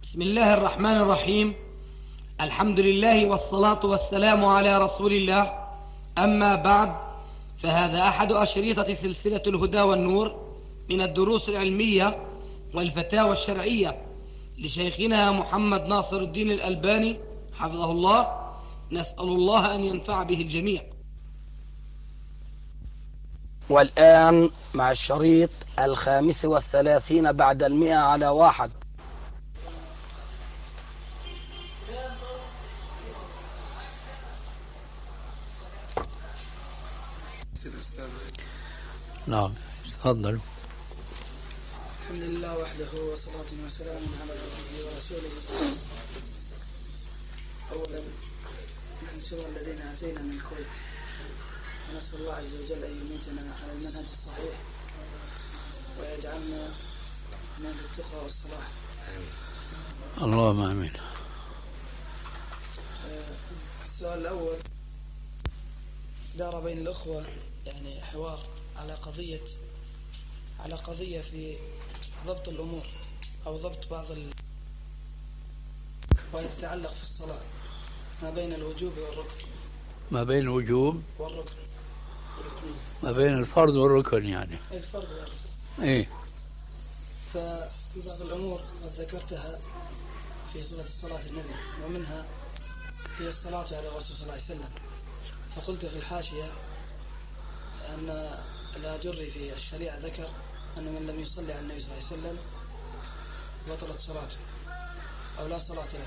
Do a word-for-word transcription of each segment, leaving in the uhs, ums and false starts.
بسم الله الرحمن الرحيم. الحمد لله والصلاة والسلام على رسول الله. أما بعد، فهذا أحد أشريطة سلسلة الهدى والنور من الدروس العلمية والفتاوى الشرعية لشيخنا محمد ناصر الدين الألباني حفظه الله. نسأل الله أن ينفع به الجميع. والآن مع الشريط الخامس والثلاثين بعد المئة على واحد. نعم، تفضل. الحمد لله وحده وصلاة وسلام على عبده ورسوله. أولا نحن الذين أتينا من الكويت، ونسأل الله عز وجل أن يميتنا على المنهج الصحيح ويجعلنا من التقوى والصلاح. اللهم آمين. السؤال الأول دار بين الأخوة يعني حوار على قضية على قضية في ضبط الأمور أو ضبط بعض ال... ويتعلق في الصلاة ما بين الوجوب والركن. ما بين الوجوب والركن ما بين الفرض والركن، يعني الفرض والركن. ايه. ففي بعض الأمور قد ذكرتها في صفة الصلاة النبي، ومنها هي الصلاة على الرسول صلى الله عليه وسلم. فقلت في الحاشية أن الآجري في الشريعة ذكر أن من لم يصلي على النبي صلى الله عليه وسلم بطلت صلاته أو لا صلاة له.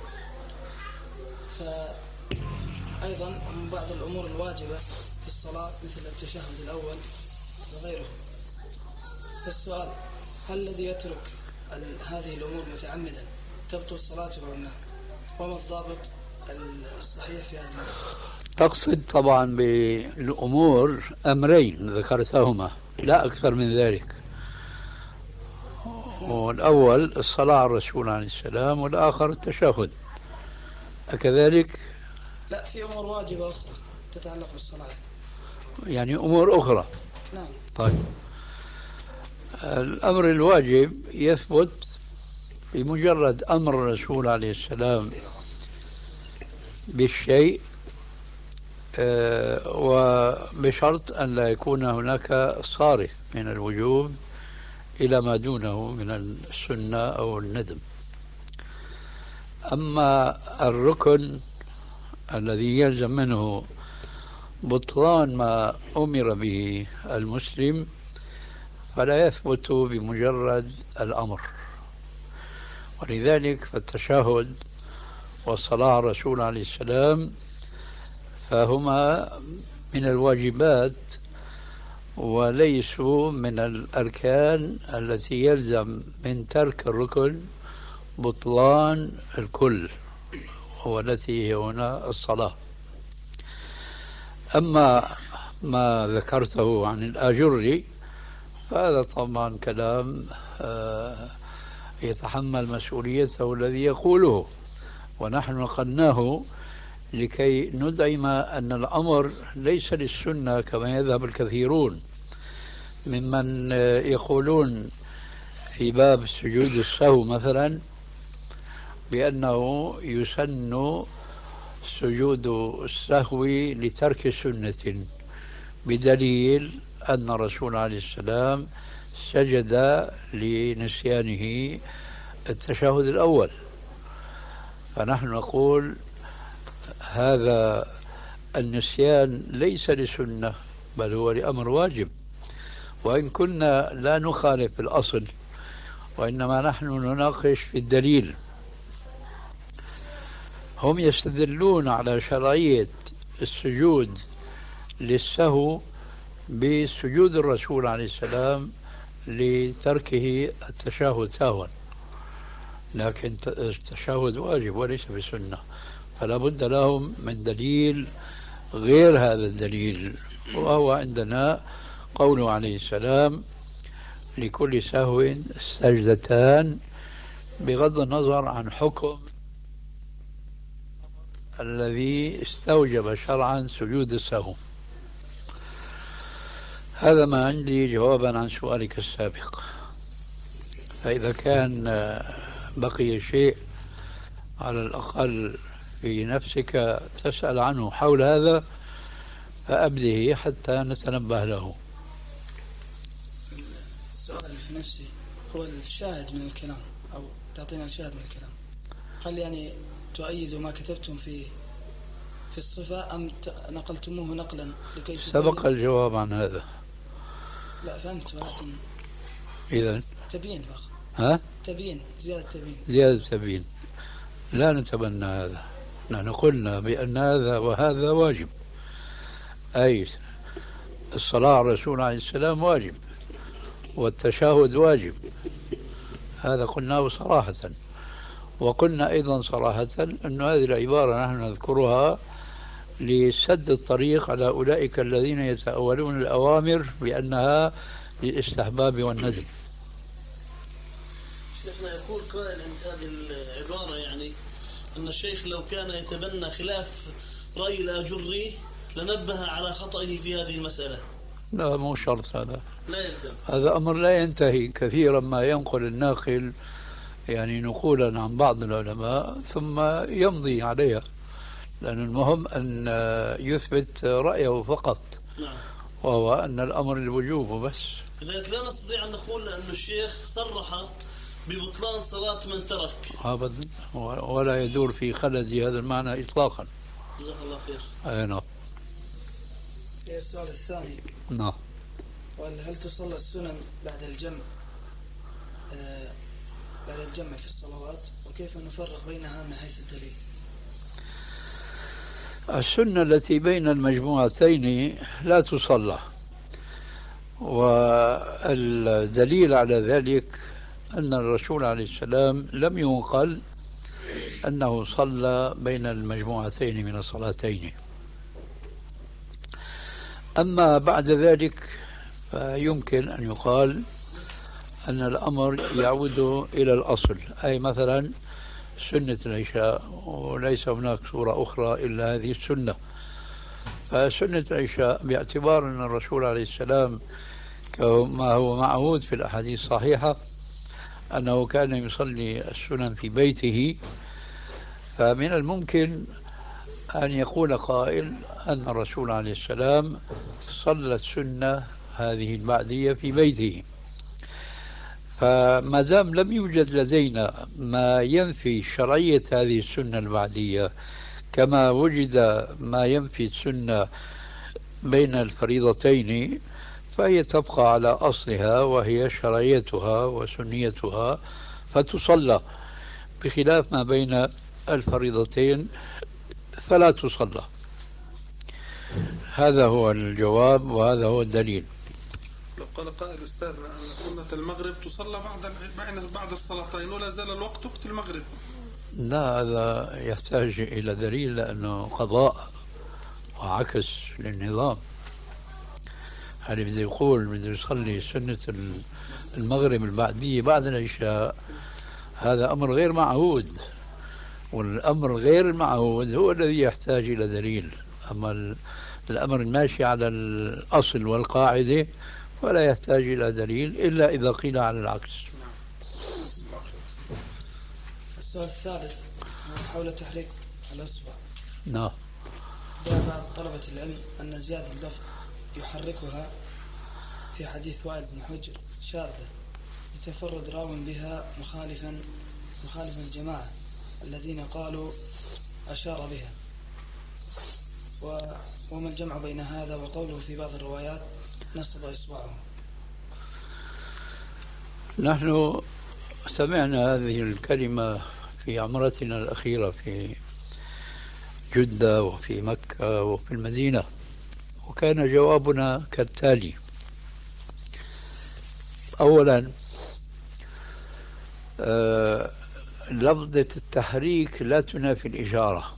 فأيضا من بعض الأمور الواجبة في الصلاة مثل التشهد الأول وغيره. فالسؤال: هل الذي يترك هذه الأمور متعمدا تبطل صلاته أم لا؟ وما الضابط الصحيح في هذا المسألة؟ تقصد طبعا بالأمور أمرين ذكرتهما لا أكثر من ذلك. والأول الصلاة على الرسول عليه السلام، والآخر التشهد، أكذلك؟ لا، في أمور واجبة أخرى تتعلق بالصلاة، يعني أمور أخرى. نعم. طيب، الأمر الواجب يثبت بمجرد أمر الرسول عليه السلام بالشيء، أه وبشرط أن لا يكون هناك صارف من الوجوب إلى ما دونه من السنة أو الندم. أما الركن الذي يلزم منه بطلان ما أمر به المسلم فلا يثبت بمجرد الأمر. ولذلك فالتشهد والصلاة على الرسول عليه السلام فهما من الواجبات وليسوا من الأركان التي يلزم من ترك الركن بطلان الكل، والتي هي هنا الصلاة. أما ما ذكرته عن الآجري فهذا طبعا كلام يتحمل مسؤوليته الذي يقوله، ونحن نقلناه لكي ندعم أن الأمر ليس للسنة كما يذهب الكثيرون ممن يقولون في باب سجود السهو مثلا بأنه يسن سجود السهو لترك سنة، بدليل أن الرسول عليه السلام سجد لنسيانه التشهد الأول. فنحن نقول هذا النسيان ليس لسنة بل هو لأمر واجب، وإن كنا لا نخالف الأصل وإنما نحن نناقش في الدليل. هم يستدلون على شرعية السجود للسهو بسجود الرسول عليه السلام لتركه التشهد سهوا، لكن التشهد واجب وليس بسنة، فلا بد لهم من دليل غير هذا الدليل، وهو عندنا قوله عليه السلام: لكل سهو سجدتان، بغض النظر عن حكم الذي استوجب شرعا سجود السهو. هذا ما عندي جوابا عن سؤالك السابق. فإذا كان بقي شيء على الأقل في نفسك تسأل عنه حول هذا فأبده حتى نتنبه له. السؤال اللي في نفسي هو الشاهد من الكلام، أو تعطينا الشاهد من الكلام. هل يعني تؤيد ما كتبتم في في الصفة أم نقلتموه نقلا لكي سبق الجواب عن هذا. لا فهمت، ولكن إذن تبيين فقط. ها؟ تبيين، زيادة تبيين. زيادة تبيين. لا نتبنى هذا. نحن قلنا بأن هذا وهذا واجب، أي الصلاة على الرسول عليه السلام واجب والتشهد واجب، هذا قلناه صراحة. وقلنا أيضا صراحة أن هذه العبارة نحن نذكرها لسد الطريق على أولئك الذين يتأولون الأوامر بأنها للاستحباب والندب. شيخنا يقول قائل عند هذه العبارة يعني أن الشيخ لو كان يتبنى خلاف رأي الآجري لنبه على خطئه في هذه المسألة. لا مو شرط هذا، لا يلزم. هذا أمر لا ينتهي. كثيرا ما ينقل الناقل يعني نقولا عن بعض العلماء ثم يمضي عليها، لأن المهم أن يثبت رأيه فقط. نعم. وهو أن الأمر الوجوب وبس. لذلك لا نستطيع أن نقول أن الشيخ صرح ببطلان صلاة من ترك أبدا، ولا يدور في خلدي هذا المعنى إطلاقا. جزاك الله خير. أي نعم. السؤال الثاني، نعم، هل تصلى السنن بعد الجمع آه بعد الجمع في الصلوات، وكيف نفرق بينها من حيث الدليل؟ السنة التي بين المجموعتين لا تصلى، والدليل على ذلك أن الرسول عليه السلام لم ينقل أنه صلى بين المجموعتين من الصلاتين. أما بعد ذلك فيمكن أن يقال أن الأمر يعود إلى الأصل، أي مثلا سنة العشاء، وليس هناك صورة أخرى إلا هذه السنة. فسنة العشاء باعتبار أن الرسول عليه السلام كما هو معهود في الأحاديث الصحيحة أنه كان يصلي السنن في بيته، فمن الممكن أن يقول قائل أن الرسول عليه السلام صلى السنة هذه البعدية في بيته. فما دام لم يوجد لدينا ما ينفي شرعية هذه السنة البعدية كما وجد ما ينفي السنة بين الفريضتين، فهي تبقى على أصلها وهي شرعيتها وسنيتها فتصلى، بخلاف ما بين الفريضتين فلا تصلى. هذا هو الجواب وهذا هو الدليل. لو قال قائل أستاذنا أن سنة المغرب تصلى بعد بعد الصلاتين ولا زال الوقت وقت المغرب، لا، هذا يحتاج إلى دليل لأنه قضاء وعكس للنظام. هل بده يقول بده يصلي سنة المغرب البعدية بعد العشاء؟ هذا أمر غير معهود، والأمر غير المعهود هو الذي يحتاج إلى دليل. أما الأمر الماشي على الأصل والقاعدة ولا يحتاج إلى دليل إلا إذا قيل على العكس. السؤال الثالث حول تحريك الأصبع. نعم. جاء بعض طلبة العلم أن زيادة اللفظ يحركها في حديث وائل بن حجر شاذة يتفرد راو بها مخالفا مخالفا الجماعة الذين قالوا أشار بها، وما الجمع بين هذا وقوله في بعض الروايات نصب إصبعه؟ نحن سمعنا هذه الكلمة في عمرتنا الأخيرة في جدة وفي مكة وفي المدينة، وكان جوابنا كالتالي: أولا، آه لفظة التحريك لا تنافي الإشارة،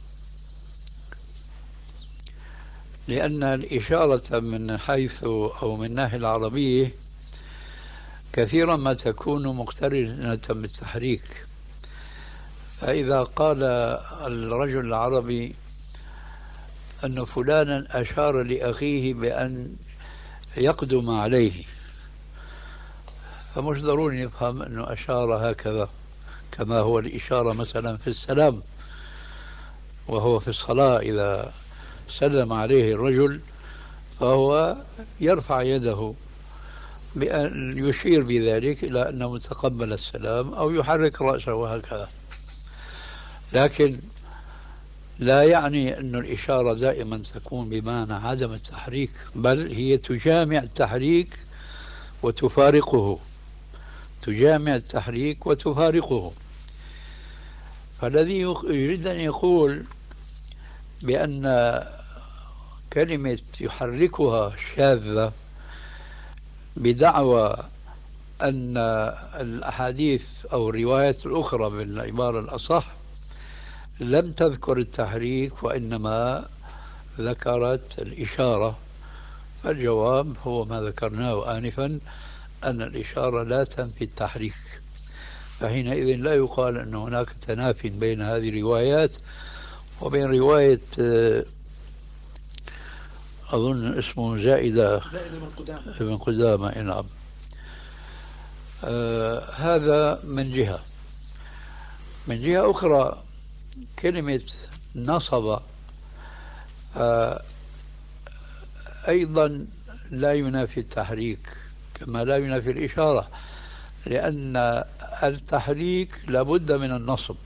لأن الإشارة من حيث أو من الناحية العربية كثيرا ما تكون مقترنة بالتحريك. فإذا قال الرجل العربي أن فلانا أشار لأخيه بأن يقدم عليه، فمش ضروري نفهم أنه أشار هكذا كما هو الإشارة مثلا في السلام، وهو في الصلاة إذا سلم عليه الرجل فهو يرفع يده بأن يشير بذلك إلى أنه تقبل السلام أو يحرك رأسه وهكذا. لكن لا يعني أن الإشارة دائما تكون بمعنى عدم التحريك، بل هي تجامع التحريك وتفارقه، تجامع التحريك وتفارقه. فالذي يريد أن يقول بأن كلمة يحركها شاذة بدعوى أن الأحاديث أو الروايات الأخرى بالعبارة الأصح لم تذكر التحريك وإنما ذكرت الإشارة، فالجواب هو ما ذكرناه آنفا، أن الإشارة لا تنفي التحريك. فحينئذ لا يقال أن هناك تنافي بين هذه الروايات وبين رواية أظن اسمه زائدة زائدة بن قدامة ابن قدامة. نعم. آه هذا من جهة. من جهة أخرى كلمة نصب آه أيضا لا ينافي التحريك كما لا ينافي الإشارة، لأن التحريك لابد من النصب،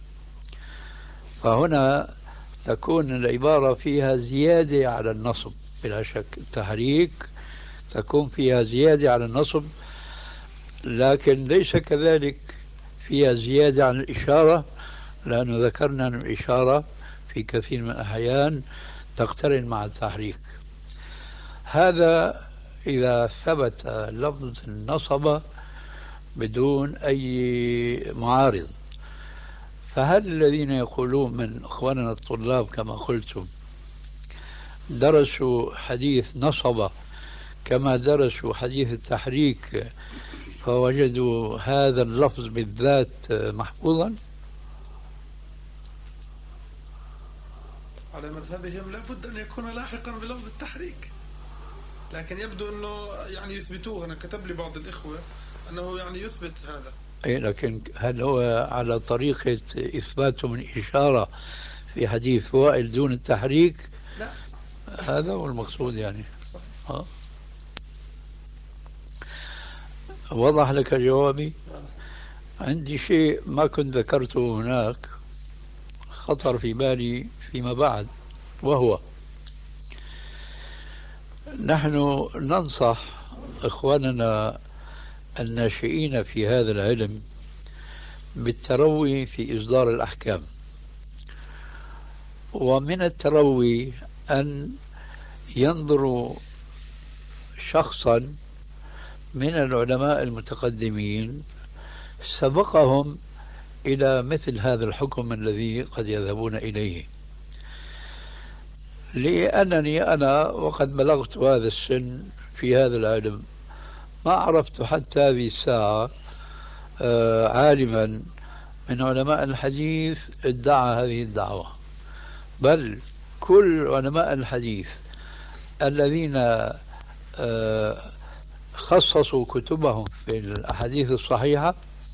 فهنا تكون العبارة فيها زيادة على النصب بلا شك. التحريك تكون فيها زيادة على النصب، لكن ليس كذلك فيها زيادة عن الإشارة، لأنه ذكرنا أن الإشارة في كثير من الأحيان تقترن مع التحريك. هذا إذا ثبت لفظ النصب بدون أي معارض. فهل الذين يقولون من أخواننا الطلاب كما قلتم درسوا حديث نصب كما درسوا حديث التحريك فوجدوا هذا اللفظ بالذات محفوظا؟ على مذهبهم لابد أن يكون لاحقا بلفظ التحريك، لكن يبدو أنه يعني يثبتوه. أنا كتب لي بعض الإخوة أنه يعني يثبت هذا. أي لكن هل هو على طريقة إثباته من إشارة في حديث وائل دون التحريك؟ لا، هذا هو المقصود يعني. ها؟ وضح لك جوابي؟ عندي شيء ما كنت ذكرته هناك خطر في بالي فيما بعد، وهو نحن ننصح إخواننا الناشئين في هذا العلم بالتروي في إصدار الأحكام. ومن التروي أن ينظروا شخصا من العلماء المتقدمين سبقهم إلى مثل هذا الحكم الذي قد يذهبون إليه. لأنني أنا وقد بلغت هذا السن في هذا العلم ما عرفت حتى هذه الساعة عالما من علماء الحديث ادعى هذه الدعوة، بل كل علماء الحديث الذين خصصوا كتبهم في الأحاديث الصحيحة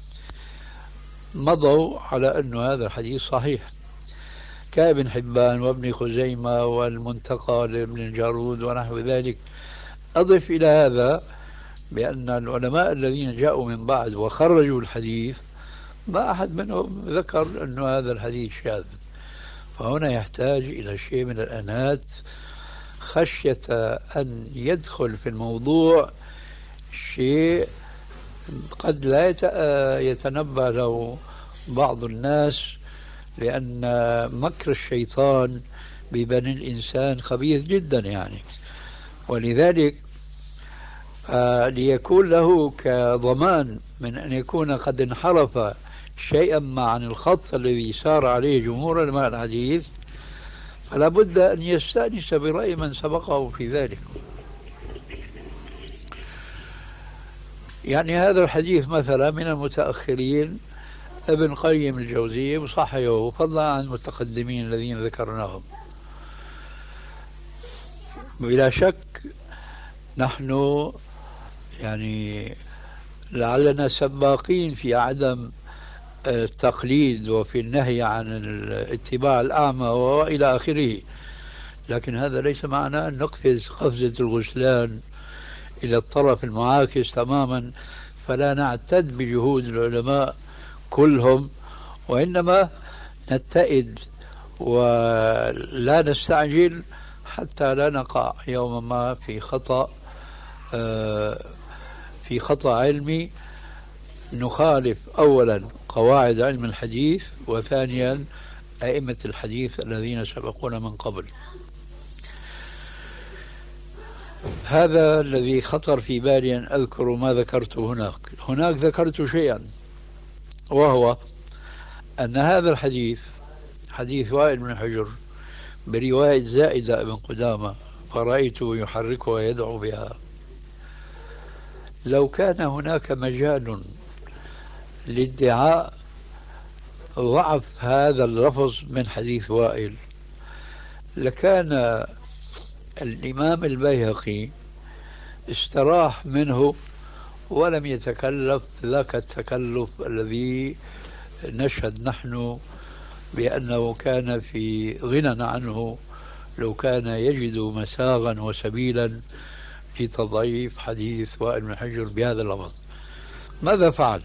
مضوا على أن هذا الحديث صحيح، كابن حبان وابن خزيمة والمنتقى لابن الجارود ونحو ذلك. أضف إلى هذا بأن العلماء الذين جاءوا من بعد وخرجوا الحديث ما أحد منهم ذكر أن هذا الحديث شاذ. فهنا يحتاج إلى شيء من الأنات خشية أن يدخل في الموضوع شيء قد لا يتنبه له بعض الناس، لأن مكر الشيطان ببني الإنسان خبيث جدا يعني. ولذلك ليكون له كضمان من أن يكون قد انحرف شيئا ما عن الخط الذي سار عليه جمهور علماء الحديث، فلا بد أن يستأنس برأي من سبقه في ذلك. يعني هذا الحديث مثلا من المتأخرين ابن قيم الجوزية وصححه فضلا عن المتقدمين الذين ذكرناهم. بلا شك نحن يعني لعلنا سباقين في عدم التقليد وفي النهي عن الاتباع الأعمى وإلى آخره، لكن هذا ليس معناه أن نقفز قفزة الغسلان إلى الطرف المعاكس تماما، فلا نعتد بجهود العلماء كلهم، وإنما نتئد ولا نستعجل حتى لا نقع يوما ما في خطأ في خطأ علمي نخالف أولا قواعد علم الحديث، وثانيا أئمة الحديث الذين سبقونا من قبل. هذا الذي خطر في بالي أن أذكر ما ذكرته هناك. هناك ذكرت شيئا، وهو أن هذا الحديث حديث وائل بن حجر برواية زائدة بن قدامة فرأيته يحركها ويدعو بها، لو كان هناك مجال لادعاء ضعف هذا اللفظ من حديث وائل لكان الإمام البيهقي استراح منه ولم يتكلف ذاك التكلف الذي نشهد نحن بأنه كان في غنى عنه لو كان يجد مساغا وسبيلا لتضعيف حديث وائل بن حجر بهذا اللفظ. ماذا فعل؟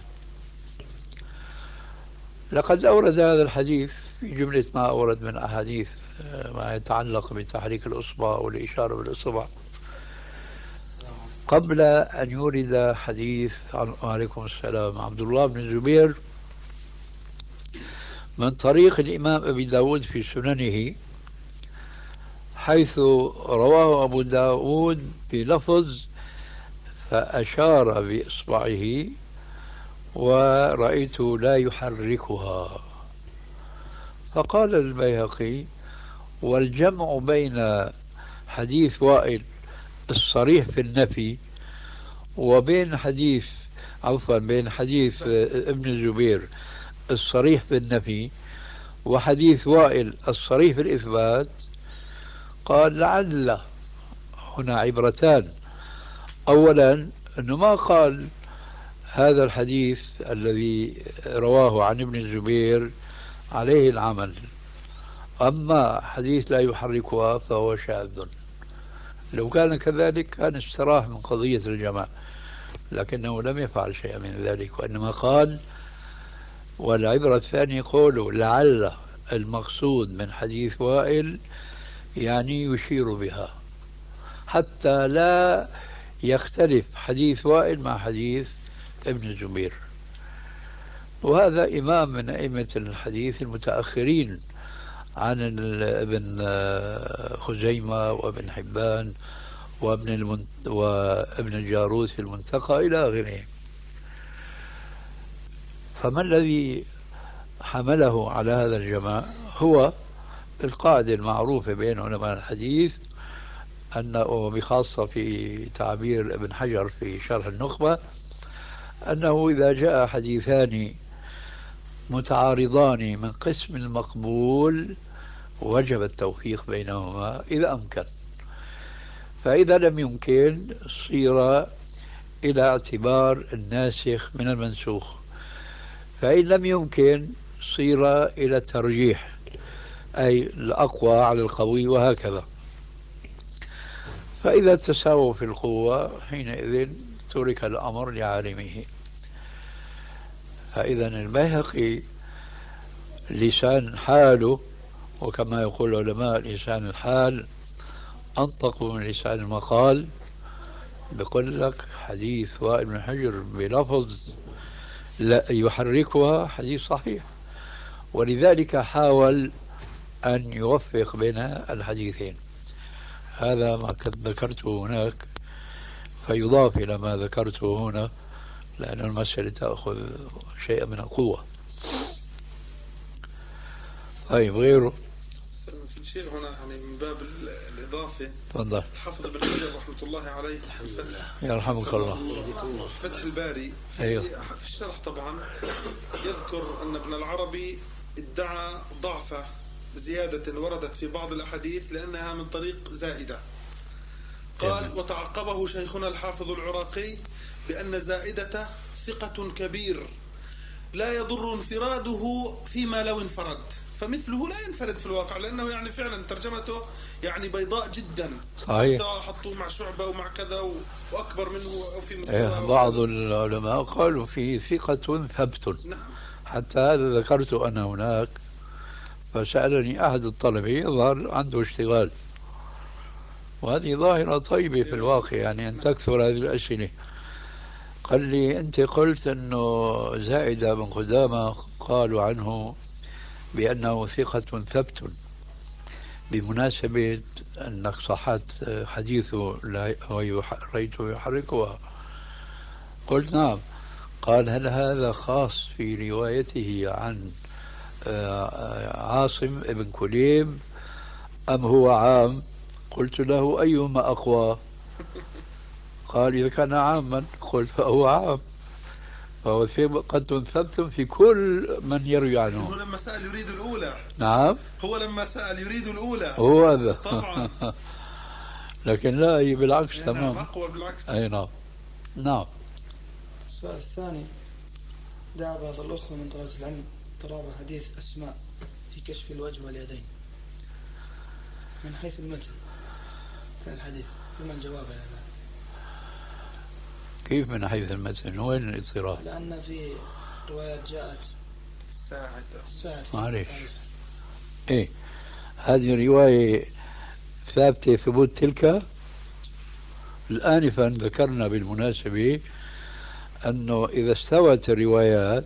لقد أورد هذا الحديث في جملة ما أورد من أحاديث ما يتعلق بتحريك الإصبع والإشارة بالإصبع قبل أن يورد حديث عليكم السلام عبد الله بن الزبير من طريق الإمام أبي داود في سننه، حيث رواه أبو داود بلفظ فأشار بإصبعه ورأيته لا يحركها. فقال البيهقي: والجمع بين حديث وائل الصريح في النفي وبين حديث عفوا بين حديث ابن الزبير الصريح في النفي وحديث وائل الصريح في الإثبات، قال لعل هنا عبرتان. أولا أنه ما قال هذا الحديث الذي رواه عن ابن الزبير عليه العمل، أما حديث لا يحركها فهو شاذ. لو كان كذلك كان استراح من قضية الجماعة، لكنه لم يفعل شيئا من ذلك، وإنما قال والعبرة الثانية قوله لعل المقصود من حديث وائل يعني يشير بها حتى لا يختلف حديث وائل مع حديث ابن الزبير. وهذا إمام من أئمة الحديث المتأخرين عن ابن خزيمة وابن حبان وابن المنت... وابن الجاروث في المنتقى إلى آخره. فما الذي حمله على هذا الجماع؟ هو القاعدة المعروفة بين علماء الحديث أنه وبخاصة في تعبير ابن حجر في شرح النخبة أنه إذا جاء حديثان متعارضان من قسم المقبول وجب التوفيق بينهما إذا أمكن، فإذا لم يمكن صير إلى اعتبار الناسخ من المنسوخ، فإن لم يمكن صير إلى الترجيح أي الأقوى على القوي وهكذا. فإذا تساووا في القوة حينئذ ترك الأمر لعالمه. فإذا البيهقي لسان حاله، وكما يقول العلماء لسان الحال أنطق من لسان المقال، بيقول لك حديث وائل بن حجر بلفظ لا يحركها حديث صحيح، ولذلك حاول أن يوفق بين الحديثين. هذا ما كنت ذكرته هناك فيضاف إلى ما ذكرته هنا، لأن المسألة تأخذ شيئا من القوة. طيب غيره في شيء هنا يعني من باب الإضافة. تفضل. الحافظ ابن حجر رحمة الله عليه يرحمك الله فتح الباري في, أيوه. في الشرح طبعا يذكر أن ابن العربي ادعى ضعف زيادة وردت في بعض الأحاديث لأنها من طريق زائدة. قال أيوه. وتعقبه شيخنا الحافظ العراقي بأن زائدة ثقة كبير لا يضر انفراده فيما لو انفرد، فمثله لا ينفرد في الواقع، لأنه يعني فعلا ترجمته يعني بيضاء جدا. صحيح. حطوه مع شعبة ومع كذا وأكبر منه أو في إيه، بعض العلماء قالوا في ثقة ثبت. نعم. حتى هذا ذكرت أنا هناك، فسألني أحد الطلبة يظهر عنده اشتغال، وهذه ظاهرة طيبة في الواقع، يعني أن تكثر هذه الأسئلة. قال لي أنت قلت أنه زائدة بن قدامة قالوا عنه بأنه ثقة ثبت، بمناسبة أنك صحت حديثه رأيته يحركها. قلت نعم. قال هل هذا خاص في روايته عن عاصم بن كليب أم هو عام؟ قلت له أيهما أقوى؟ قال إذا كان عاما قلت فهو عام، فهو ثقة ثبت في كل من يروي عنه. هو لما سأل يريد الأولى. نعم، هو لما سأل يريد الأولى هو هذا طبعا. لكن لا، هي بالعكس تمام. أقوى بالعكس. أي نعم. نعم. السؤال الثاني: دعا بعض الأخوة من طلبة العلم اضطراب حديث أسماء في كشف الوجه واليدين من حيث المتن كان الحديث، فما الجواب على ذلك؟ كيف من حيث المتن؟ وين الاضطراب؟ لأن في روايات جاءت ساعد ساعد معلش. إيه، هذه رواية ثابتة ثبوت تلك. الآنفا ذكرنا بالمناسبة أنه إذا استوت الروايات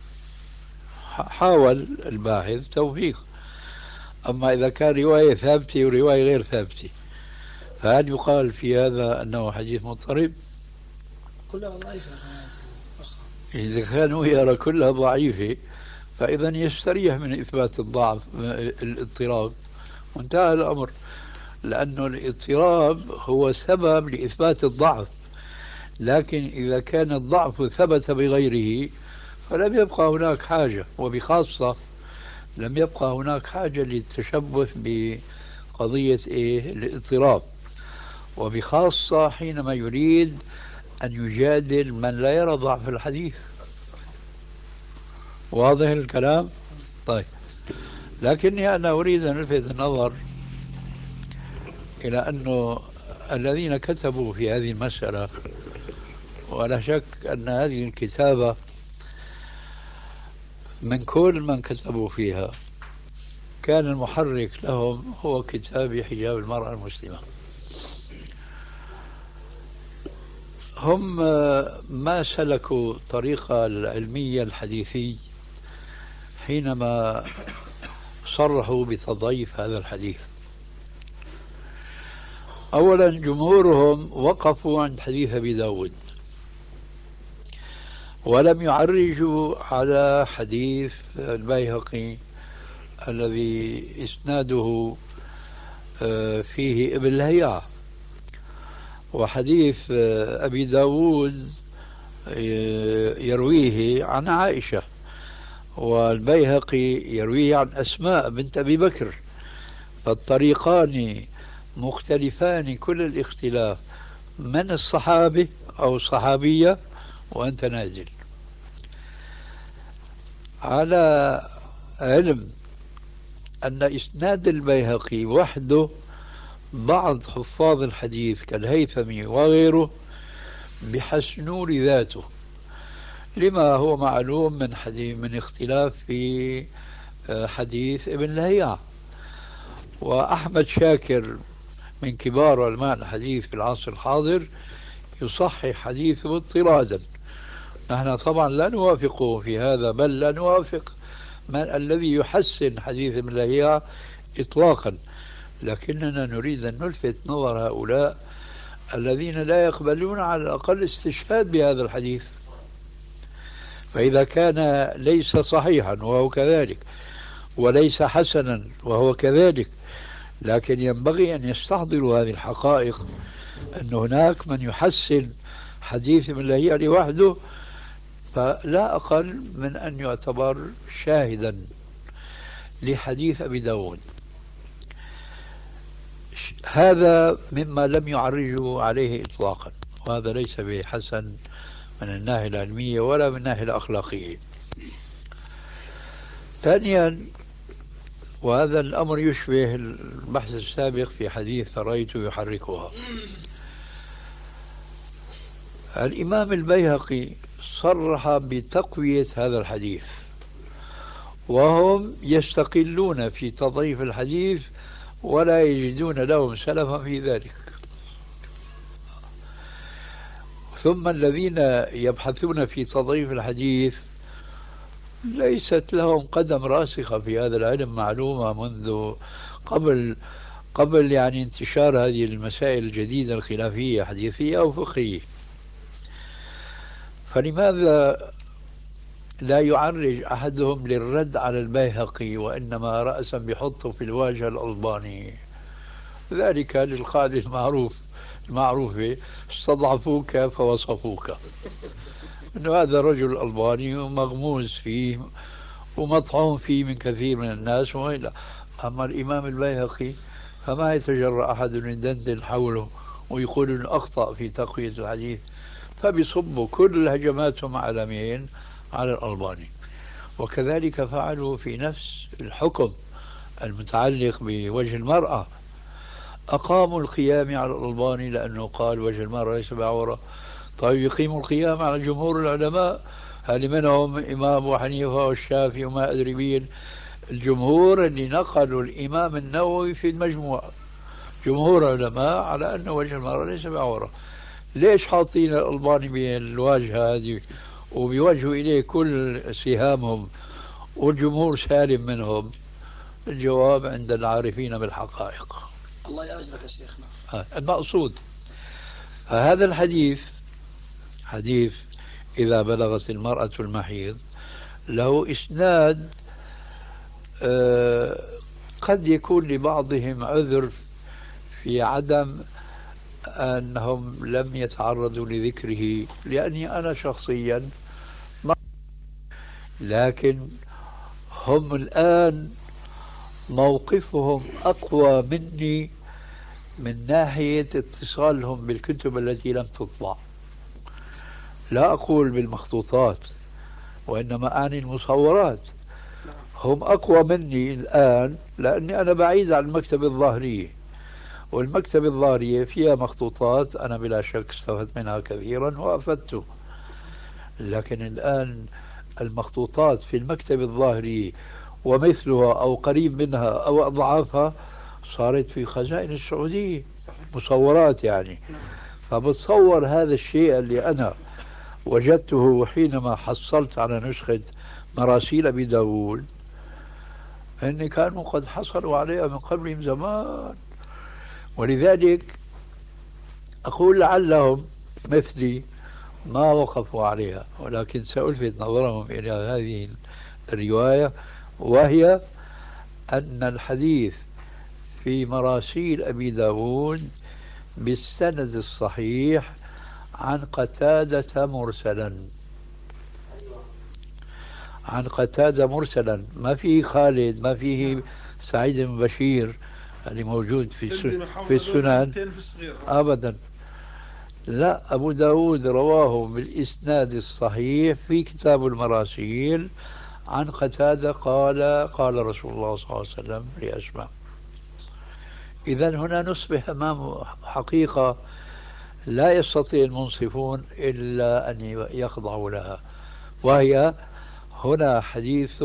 حاول الباحث توفيق. أما إذا كان رواية ثابتة ورواية غير ثابتة، فهل يقال في هذا أنه حديث مضطرب؟ كلها ضعيفة. إذا كانوا يرى كلها ضعيفة فإذا يستريح من إثبات الضعف الاضطراب، وانتهى الأمر. لأنه الاضطراب هو سبب لإثبات الضعف، لكن إذا كان الضعف ثبت بغيره فلم يبقى هناك حاجة، وبخاصة لم يبقى هناك حاجة للتشبث بقضية إيه؟ الاضطراب، وبخاصة حينما يريد أن يجادل من لا يرى ضعف الحديث. واضح الكلام؟ طيب، لكني أنا أريد أن ألفت النظر إلى أنه الذين كتبوا في هذه المسألة، ولا شك أن هذه الكتابة من كل من كتبوا فيها كان المحرك لهم هو كتاب حجاب المرأة المسلمة. هم ما سلكوا طريقة العلمية الحديثي حينما صرحوا بتضعيف هذا الحديث. أولا، جمهورهم وقفوا عند حديث أبي داود ولم يعرجوا على حديث البيهقي الذي إسناده فيه ابن لهيعة، وحديث أبي داود يرويه عن عائشة، والبيهقي يرويه عن أسماء بنت أبي بكر، فالطريقان مختلفان كل الاختلاف من الصحابي أو صحابية وأنت نازل. على علم أن إسناد البيهقي وحده بعض حفاظ الحديث كالهيثمي وغيره بحسنوا لذاته، لما هو معلوم من حديث من اختلاف في حديث ابن لهيعة. وأحمد شاكر من كبار علماء الحديث في العصر الحاضر يصحح حديثه اضطرادا. نحن طبعا لا نوافقه في هذا، بل لا نوافق من الذي يحسن حديث ابن لهيعة إطلاقا، لكننا نريد أن نلفت نظر هؤلاء الذين لا يقبلون على الأقل استشهاد بهذا الحديث. فإذا كان ليس صحيحا وهو كذلك، وليس حسنا وهو كذلك، لكن ينبغي أن يستحضروا هذه الحقائق، أن هناك من يحسن حديث ابن لهيعة لوحده، فلا أقل من أن يعتبر شاهدا لحديث أبي داود. هذا مما لم يعرجوا عليه إطلاقا، وهذا ليس بحسن من الناحية العلمية ولا من الناحية الأخلاقية. ثانيا، وهذا الأمر يشبه البحث السابق في حديث رأيت يحركها، الإمام البيهقي صرح بتقوية هذا الحديث، وهم يستقلون في تضعيف الحديث ولا يجدون لهم سلفا في ذلك. ثم الذين يبحثون في تضعيف الحديث ليست لهم قدم راسخة في هذا العلم معلومة منذ قبل قبل يعني انتشار هذه المسائل الجديدة الخلافية حديثية أو فقهية. فلماذا لا يعرج أحدهم للرد على البيهقي وإنما رأسا بيحطه في الواجهة الألباني؟ ذلك للقاعدة المعروف المعروفة استضعفوك فوصفوك، إنه هذا الرجل الألباني ومغموز فيه ومطعون فيه من كثير من الناس وإلا. أما الإمام البيهقي فما يتجرأ أحد يدندن حوله ويقول إنه أخطأ في تقوية الحديث، فبيصبوا كل هجماتهم على مين؟ على الألباني. وكذلك فعلوا في نفس الحكم المتعلق بوجه المرأة، أقاموا القيام على الألباني لأنه قال وجه المرأة ليس بعورة. طيب يقيموا القيام على جمهور العلماء، هل منهم إمام أبو حنيفة والشافعي وما أدري مين، الجمهور اللي نقلوا الإمام النووي في المجموع، جمهور علماء على أنه وجه المرأة ليس بعورة. ليش حاطين الألباني بالواجهة هذه وبيوجهوا إليه كل سهامهم والجمهور سالم منهم؟ الجواب عند العارفين بالحقائق. الله يأجرك يا شيخنا. المقصود هذا الحديث، حديث إذا بلغت المرأة المحيض، له إسناد آه قد يكون لبعضهم عذر في عدم أنهم لم يتعرضوا لذكره، لأني أنا شخصيا ما، لكن هم الآن موقفهم أقوى مني من ناحية اتصالهم بالكتب التي لم تطبع. لا أقول بالمخطوطات وإنما أعني المصورات. هم أقوى مني الآن لأني أنا بعيد عن المكتبة الظاهرية، والمكتبة الظاهرية فيها مخطوطات أنا بلا شك استفدت منها كثيرا وأفدته. لكن الآن المخطوطات في المكتبة الظاهرية ومثلها أو قريب منها أو أضعافها صارت في خزائن السعودية، مصورات يعني. فبتصور هذا الشيء اللي أنا وجدته حينما حصلت على نسخة مراسيل أبي داود، أني كانوا قد حصلوا عليها من قبل زمان. ولذلك أقول لعلهم مثلي ما وقفوا عليها، ولكن سألفت نظرهم إلى هذه الرواية، وهي أن الحديث في مراسيل أبي داود بالسند الصحيح عن قتادة مرسلا، عن قتادة مرسلا، ما فيه خالد، ما فيه سعيد بن بشير اللي موجود في في السنن أبدا. لا، أبو داود رواه بالإسناد الصحيح في كتاب المراسيل عن قتادة قال قال رسول الله صلى الله عليه وسلم لأسماء. إذن هنا نصبح أمام حقيقة لا يستطيع المنصفون إلا أن يخضعوا لها، وهي هنا حديث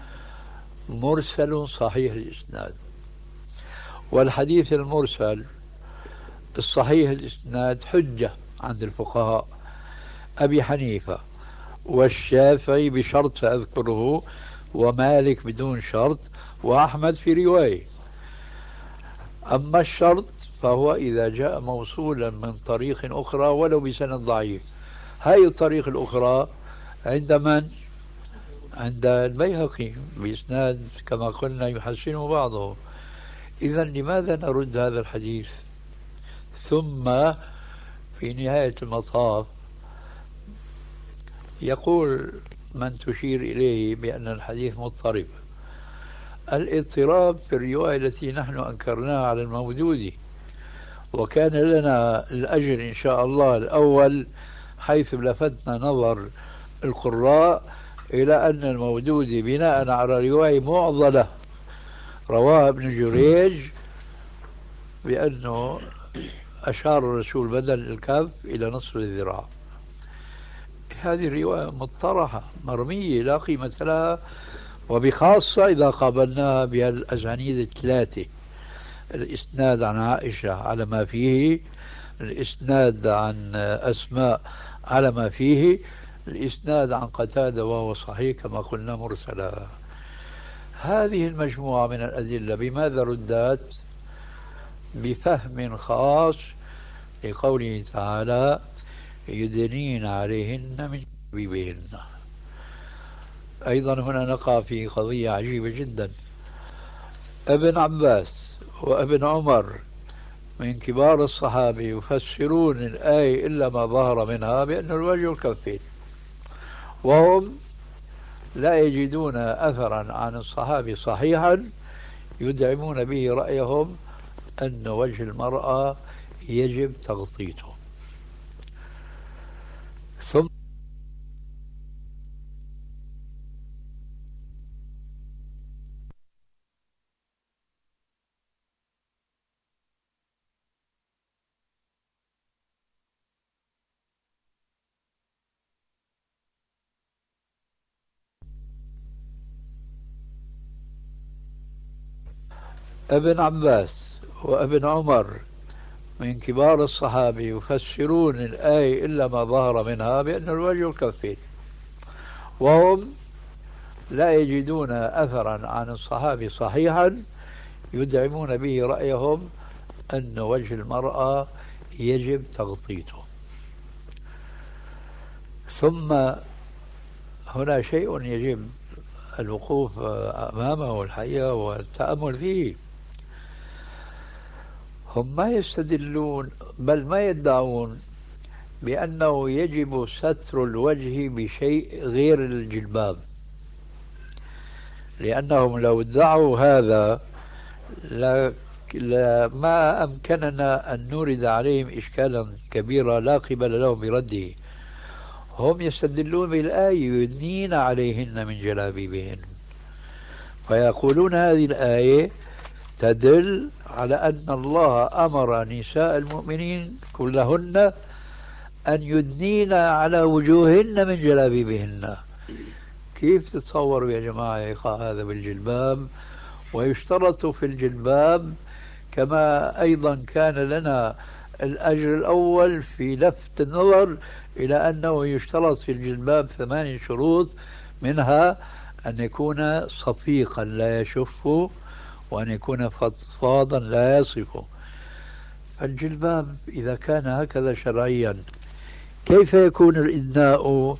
مرسل صحيح الإسناد. والحديث المرسل الصحيح الإسناد حجة عند الفقهاء أبي حنيفة والشافعي بشرط سأذكره، ومالك بدون شرط، وأحمد في رواية. أما الشرط فهو إذا جاء موصولا من طريق أخرى ولو بسند ضعيف. هاي الطريق الأخرى عند من؟ عند البيهقي بإسناد كما قلنا يحسنه بعضه. إذا لماذا نرد هذا الحديث؟ ثم في نهاية المطاف يقول من تشير إليه بأن الحديث مضطرب. الاضطراب في الرواية التي نحن أنكرناها على الموجود، وكان لنا الأجر إن شاء الله الأول حيث لفتنا نظر القراء إلى أن المودودي بناء على رواية معضلة رواها ابن جريج بأنه أشار الرسول بدل الكف إلى نصف الذراع. هذه الرواية مطرحة مرمية لا قيمة لها، وبخاصة إذا قابلناها بهالأسانيد الثلاثة: الإسناد عن عائشة على ما فيه، الإسناد عن أسماء على ما فيه، الإسناد عن قتادة وهو صحيح كما قلنا مرسلا. هذه المجموعة من الأدلة بماذا ردت؟ بفهم خاص لقوله تعالى: يدنين عليهن من جلابيبهن. أيضا هنا نقع في قضية عجيبة جدا. ابن عباس وابن عمر من كبار الصحابة يفسرون الآية إلا ما ظهر منها بأن الوجه الكفين، وهم لا يجدون أثرا عن الصحابة صحيحا يدعمون به رأيهم أن وجه المرأة يجب تغطيته. ثم ابن عباس وابن عمر من كبار الصحابة يفسرون الآية إلا ما ظهر منها بأن الوجه الكفين، وهم لا يجدون أثرا عن الصحابة صحيحا يدعمون به رأيهم أن وجه المرأة يجب تغطيته. ثم هنا شيء يجب الوقوف أمامه الحقيقة والتأمل فيه. هم ما يستدلون بل ما يدعون بأنه يجب ستر الوجه بشيء غير الجلباب، لأنهم لو ادعوا هذا لما أمكننا أن نورد عليهم إشكالا كبيرا لا قبل لهم برده. هم يستدلون بالآية: يدنين عليهن من جلابيبهن، فيقولون هذه الآية تدل على أن الله أمر نساء المؤمنين كلهن أن يدنين على وجوههن من جلابيبهن. كيف تتصوروا يا جماعة إيقاع هذا بالجلباب؟ ويشترط في الجلباب كما أيضا كان لنا الأجر الأول في لفت النظر إلى أنه يشترط في الجلباب ثمانية شروط، منها أن يكون صفيقا لا يشف، وأن يكون فضفاضا لا يصف. فالجلباب إذا كان هكذا شرعيا كيف يكون الإدناء؟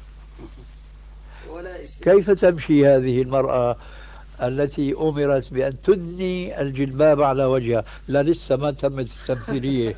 كيف تمشي هذه المرأة التي أمرت بأن تدني الجلباب على وجهها؟ لا لسه ما تمت التمثيلية.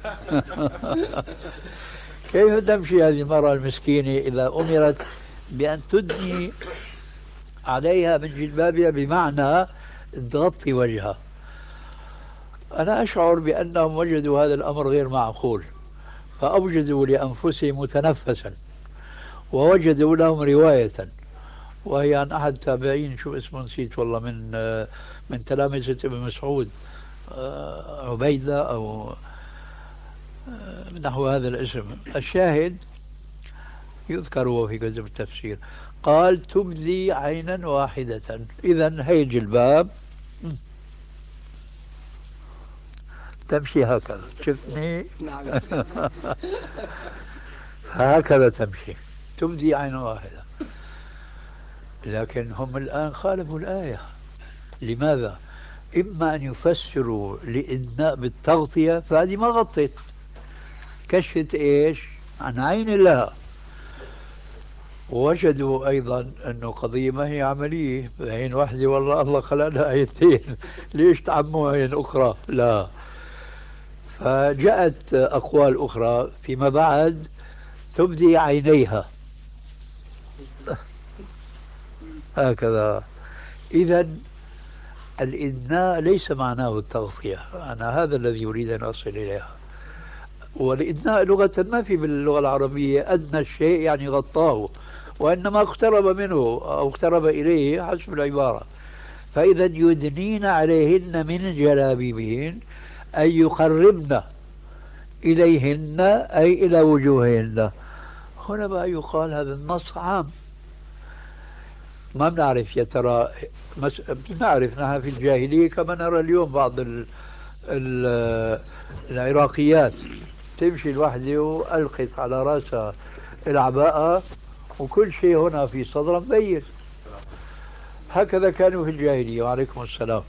كيف تمشي هذه المرأة المسكينة إذا أمرت بأن تدني عليها من جلبابها بمعنى تغطي وجهها؟ أنا أشعر بأنهم وجدوا هذا الأمر غير معقول، فأوجدوا لأنفسهم متنفسا ووجدوا لهم رواية، وهي عن أحد التابعين، شو اسمه نسيت والله، من من تلامذة ابن مسعود، عبيدة أو نحو هذا الاسم. الشاهد يذكر هو في كتب التفسير، قال: تبدي عينا واحدة. إذن هي الجلباب تمشي هكذا، شفتني؟ هكذا تمشي، تبدي عينا واحدة. لكن هم الآن خالفوا الآية. لماذا؟ إما أن يفسروا لإدناء بالتغطية، فهذه ما غطت، كشفت إيش؟ عن عين لها. ووجدوا أيضا أنه قضية ما هي عملية، عين واحدة والله الله خلق لها عينتين، ليش تعموا عين أخرى؟ لا. فجاءت أقوال أخرى فيما بعد تبدي عينيها هكذا. إذن الإدناء ليس معناه التغطية، أنا هذا الذي يريد أن أصل إليها. والإدناء لغة ما في باللغة العربية أدنى الشيء يعني غطاه، وإنما اقترب منه أو اقترب إليه حسب العبارة. فإذا يدنين عليهن من جلابيبهن أي يقربن إليهن أي إلى وجوههن. هنا بقى يقال هذا النص عام. ما بنعرف يا ترى، مس... بنعرف نحن في الجاهلية كما نرى اليوم بعض ال... ال... العراقيات تمشي الوحدة وألقت على رأسها العباءة وكل شيء هنا في صدرها مبين. هكذا كانوا في الجاهلية. وعليكم السلام.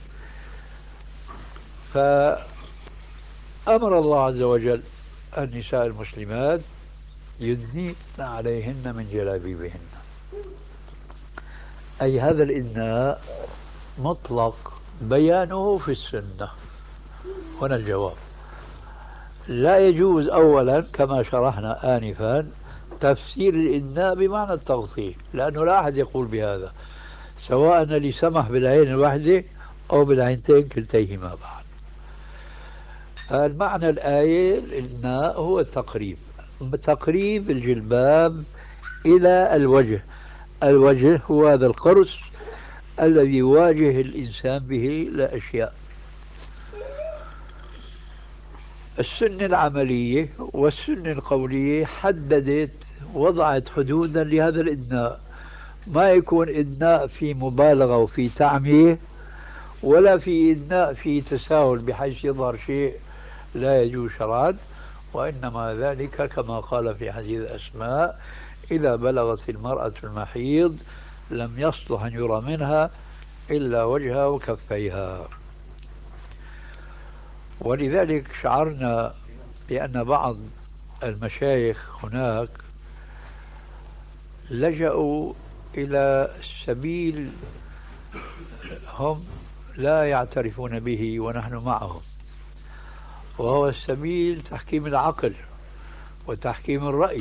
فأمر الله عز وجل النساء المسلمات يدنين عليهن من جلابيبهن، أي هذا الإدناء مطلق بيانه في السنة. هنا الجواب. لا يجوز أولا كما شرحنا آنفا تفسير الإدناء بمعنى التغطية، لأنه لا أحد يقول بهذا، سواء اللي سمح بالعين الواحدة أو بالعينتين كلتيهما بعد. المعنى الآية الإدناء هو التقريب، تقريب الجلباب إلى الوجه. الوجه هو هذا القرص الذي يواجه الإنسان به لأشياء. السنة العملية والسنة القولية حددت، وضعت حدودا لهذا الإدناء. ما يكون إدناء في مبالغة وفي تعمية، ولا في إدناء في تساهل بحيث يظهر شيء لا يجوز شرعا، وإنما ذلك كما قال في حديث أسماء: إذا بلغت المرأة المحيض لم يصلح أن يرى منها إلا وجهها وكفيها. ولذلك شعرنا بأن بعض المشايخ هناك لجأوا إلى سبيل هم لا يعترفون به ونحن معهم، وهو السبيل تحكيم العقل وتحكيم الرأي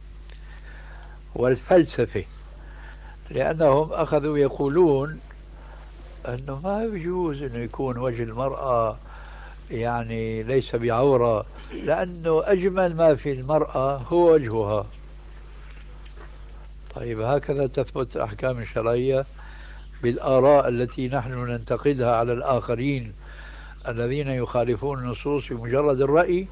والفلسفة. لأنهم أخذوا يقولون أنه ما يجوز أنه يكون وجه المرأة يعني ليس بعورة، لأنه أجمل ما في المرأة هو وجهها. طيب هكذا تثبت الأحكام الشرعية بالآراء التي نحن ننتقدها على الآخرين الذين يخالفون النصوص بمجرد الرأي؟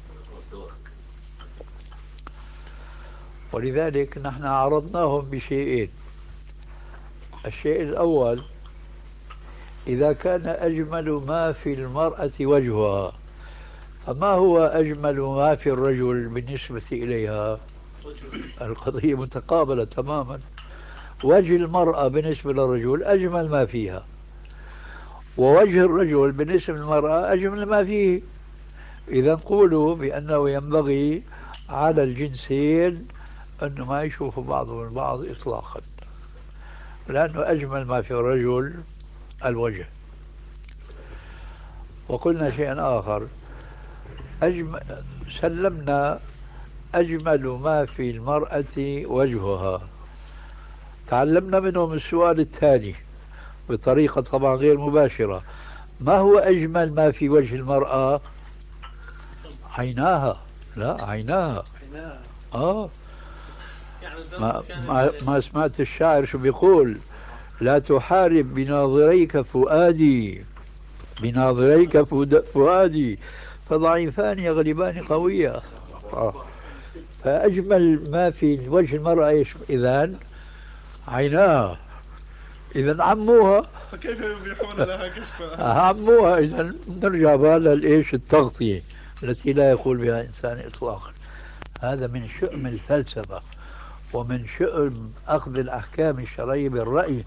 ولذلك نحن عرضناهم بشيئين. الشيء الأول: إذا كان أجمل ما في المرأة وجهها، فما هو أجمل ما في الرجل بالنسبة إليها؟ القضية متقابلة تماما. وجه المرأة بالنسبة للرجل أجمل ما فيها، ووجه الرجل بالنسبة للمرأة أجمل ما فيه. إذا قولوا بأنه ينبغي على الجنسين أنه ما يشوفوا بعضهم البعض إطلاقا، لأنه أجمل ما في الرجل الوجه. وقلنا شيئا آخر: أجمل سلمنا أجمل ما في المرأة وجهها. تعلمنا منهم السؤال الثاني بطريقة طبعا غير مباشرة: ما هو أجمل ما في وجه المرأة؟ عيناها. لا، عيناها. آه ما, ما, ما سمعت الشاعر شو بيقول؟ لا تحارب بناظريك فؤادي، بناظريك فؤادي فضعيفان يغلبان قوية. آه. فأجمل ما في وجه المرأة إيش إذن؟ عيناها. إذن عموها. فكيف يبيحون لها كشفا؟ عموها. إذن نرجع بقى للإيش التغطية التي لا يقول بها إنسان إطلاقا. هذا من شؤم الفلسفة ومن شؤم أخذ الأحكام الشرعية بالرأي.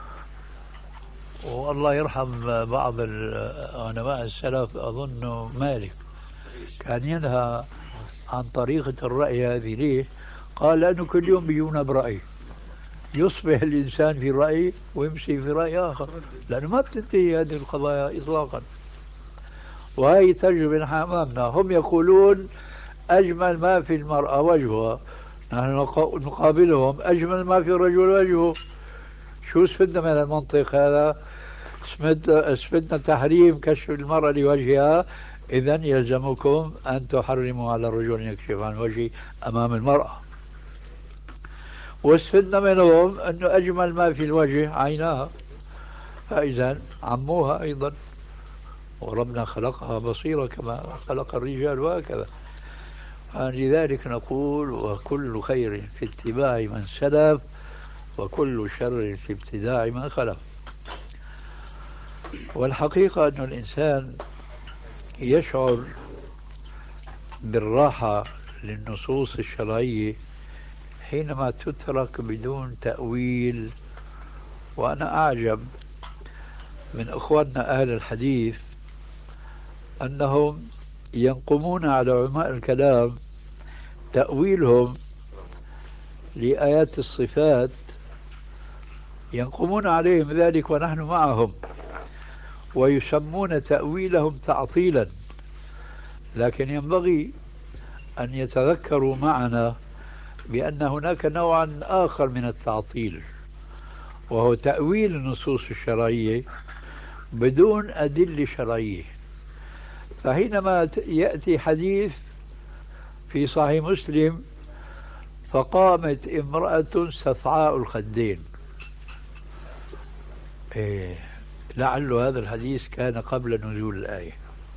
والله يرحم بعض علماء السلف، أظن مالك، كان ينهى عن طريقة الرأي هذه. ليه؟ قال لأنه كل يوم بيجونا برأي، يصبح الإنسان في رأي ويمشي في رأي آخر، لأنه ما بتنتهي هذه القضايا إطلاقا. وهي تجربة نحن أمامنا. هم يقولون أجمل ما في المرأة وجهها، نحن نقابلهم أجمل ما في الرجل وجهه. شو استفدنا من المنطق هذا؟ استفدنا تحريم كشف المرأة لوجهها، إذن يلزمكم أن تحرموا على الرجل أن يكشف عن وجهه أمام المرأة. واستفدنا منهم أنه أجمل ما في الوجه عيناها، فإذا عموها أيضا، وربنا خلقها بصيرة كما خلق الرجال وهكذا. لذلك نقول وكل خير في اتباع من سلف وكل شر في ابتداع من خلف. والحقيقة أن الإنسان يشعر بالراحة للنصوص الشرعية حينما تترك بدون تأويل. وأنا أعجب من أخواننا أهل الحديث أنهم ينقمون على علماء الكلام تأويلهم لآيات الصفات، ينقمون عليهم ذلك ونحن معهم، ويسمون تأويلهم تعطيلا. لكن ينبغي أن يتذكروا معنا بأن هناك نوعا آخر من التعطيل، وهو تأويل النصوص الشرعية بدون أدلة شرعية. فحينما يأتي حديث في صحيح مسلم فقامت امرأة سفعاء الخدين، إيه لعل هذا الحديث كان قبل نزول الآية،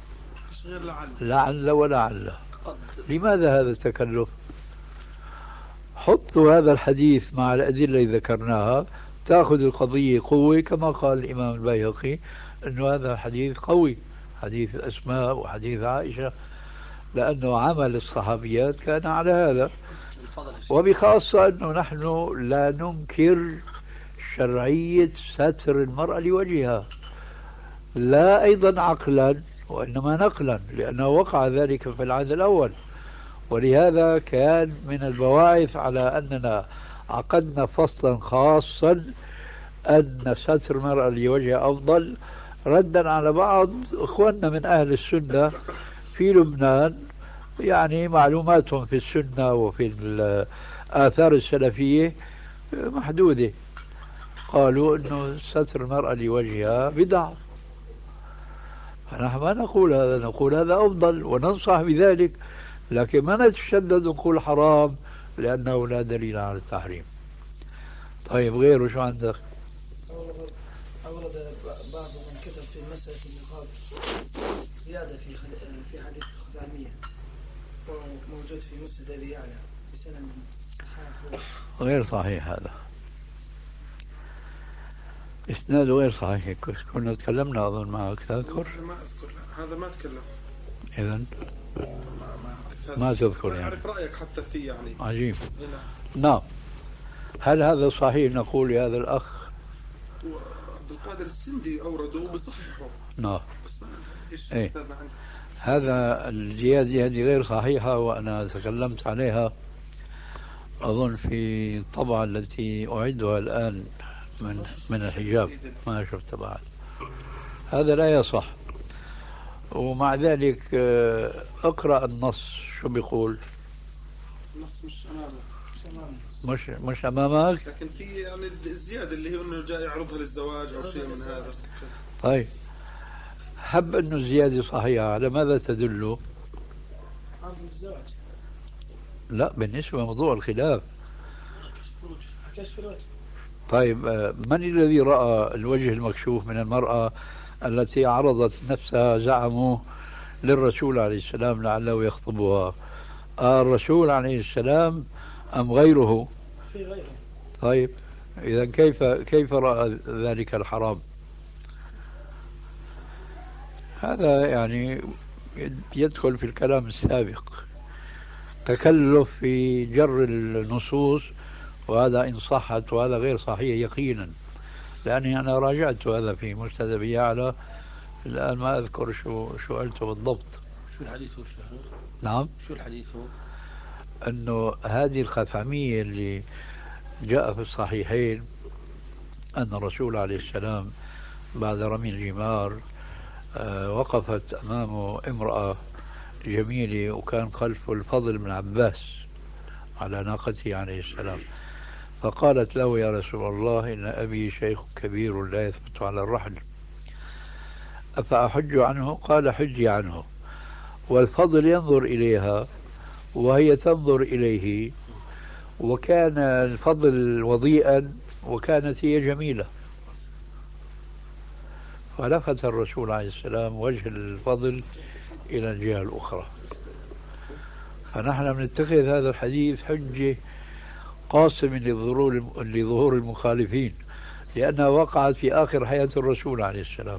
لعل ولعل. لماذا هذا التكلف؟ حطوا هذا الحديث مع الأدلة اللي ذكرناها تأخذ القضية قوة، كما قال الإمام البيهقي أنه هذا حديث قوي، حديث أسماء وحديث عائشة، لأنه عمل الصحابيات كان على هذا. وبخاصة أنه نحن لا ننكر شرعية ستر المرأة لوجهها، لا أيضا عقلا وإنما نقلا، لأنه وقع ذلك في العهد الأول. ولهذا كان من البواعث على أننا عقدنا فصلا خاصا أن ستر المرأة لوجهها أفضل، ردا على بعض إخواننا من أهل السنة في لبنان، يعني معلوماتهم في السنة وفي الآثار السلفية محدودة، قالوا أنه ستر المرأة لوجهها بدعة. فنحن ما نقول هذا، نقول هذا أفضل وننصح بذلك، لكن ما نتشدد ونقول حرام لأنه لا دليل على التحريم. طيب غيره شو عندك؟ أورد بعض من كتب في مسألة النقاب زيادة في في حديث الخزاعمية موجود في مسند أبي يعلى بسند غير صحيح، هذا إسناده غير صحيح. كنا تكلمنا أظن معك، تذكر؟ ما أذكر، لا هذا ما تكلم. إذن ما تذكر يعني. أعرف رأيك حتى فيه يعني. عجيب. نعم. هل هذا صحيح نقول لهذا الأخ؟ عبد القادر السندي أورده بصحيحه. نعم. إيش إيه. هذا الزيادة هذه غير صحيحة، وأنا تكلمت عليها أظن في الطبعة التي أعدها الآن من من الحجاب، ما شفت بعد. هذا لا يصح. ومع ذلك اقرأ النص شو بيقول. النص مش أمامه، مش مش أمامك، لكن في يعني الزيادة اللي هي إنه جاي يعرضها للزواج أو شيء من هذا. طيب حب إنه الزيادة صحيحة، على ماذا تدل؟ عرض الزواج. لا، بالنسبة لموضوع الخلاف. كشف الوجه. طيب من الذي رأى الوجه المكشوف من المرأة التي عرضت نفسها زعموا للرسول عليه السلام لعله يخطبها؟ آه الرسول عليه السلام أم غيره؟ في غيره. طيب إذا كيف كيف رأى ذلك الحرام؟ هذا يعني يدخل في الكلام السابق، تكلف في جر النصوص، وهذا إن صحت، وهذا غير صحيح يقينا، لأني أنا راجعت هذا في مسند أبي يعلى، الآن ما أذكر شو شو قلته بالضبط. شو الحديث هو؟ نعم، شو الحديث هو؟ أنه هذه الخثعمية اللي جاء في الصحيحين أن الرسول عليه السلام بعد رمي الجمار آه وقفت أمامه امرأة جميلة، وكان خلفه الفضل بن عباس على ناقته عليه السلام، فقالت له: يا رسول الله، إن أبي شيخ كبير لا يثبت على الرحل، أفأحج عنه؟ قال: حجي عنه. والفضل ينظر إليها وهي تنظر إليه، وكان الفضل وضيئا وكانت هي جميلة، فلفت الرسول عليه السلام وجه الفضل إلى الجهة الأخرى. فنحن بنتخذ هذا الحديث حجة قاصمة لظهور المخالفين، لأنها وقعت في آخر حياة الرسول عليه السلام.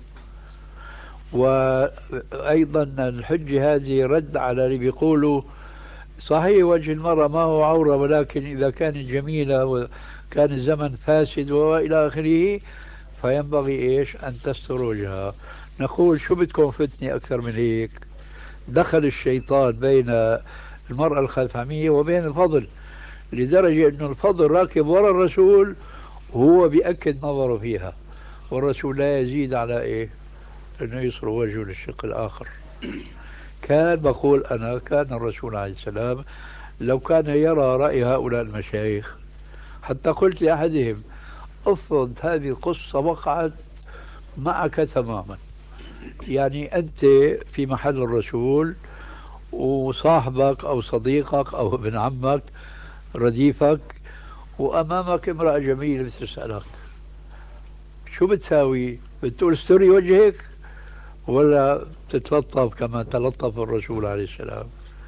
وأيضا الحجة هذه رد على اللي بيقولوا صحيح وجه المرأة ما هو عورة، ولكن إذا كانت جميلة وكان الزمن فاسد وإلى آخره فينبغي إيش أن تستر وجهها. نقول شو بدكم فتنة أكثر من هيك؟ دخل الشيطان بين المرأة الخثعمية وبين الفضل، لدرجة أنه الفضل راكب وراء الرسول وهو بيأكد نظره فيها، والرسول لا يزيد على إيه؟ أنه يصر وجهه للشق الآخر. كان بقول أنا كان الرسول عليه السلام لو كان يرى رأي هؤلاء المشايخ، حتى قلت لأحدهم افرض هذه القصة وقعت معك تماما، يعني أنت في محل الرسول وصاحبك أو صديقك أو ابن عمك رديفك وأمامك امرأة جميلة بتسألك شو بتساوي؟ بتقول استري وجهك ولا تتلطف كما تلطف الرسول عليه السلام؟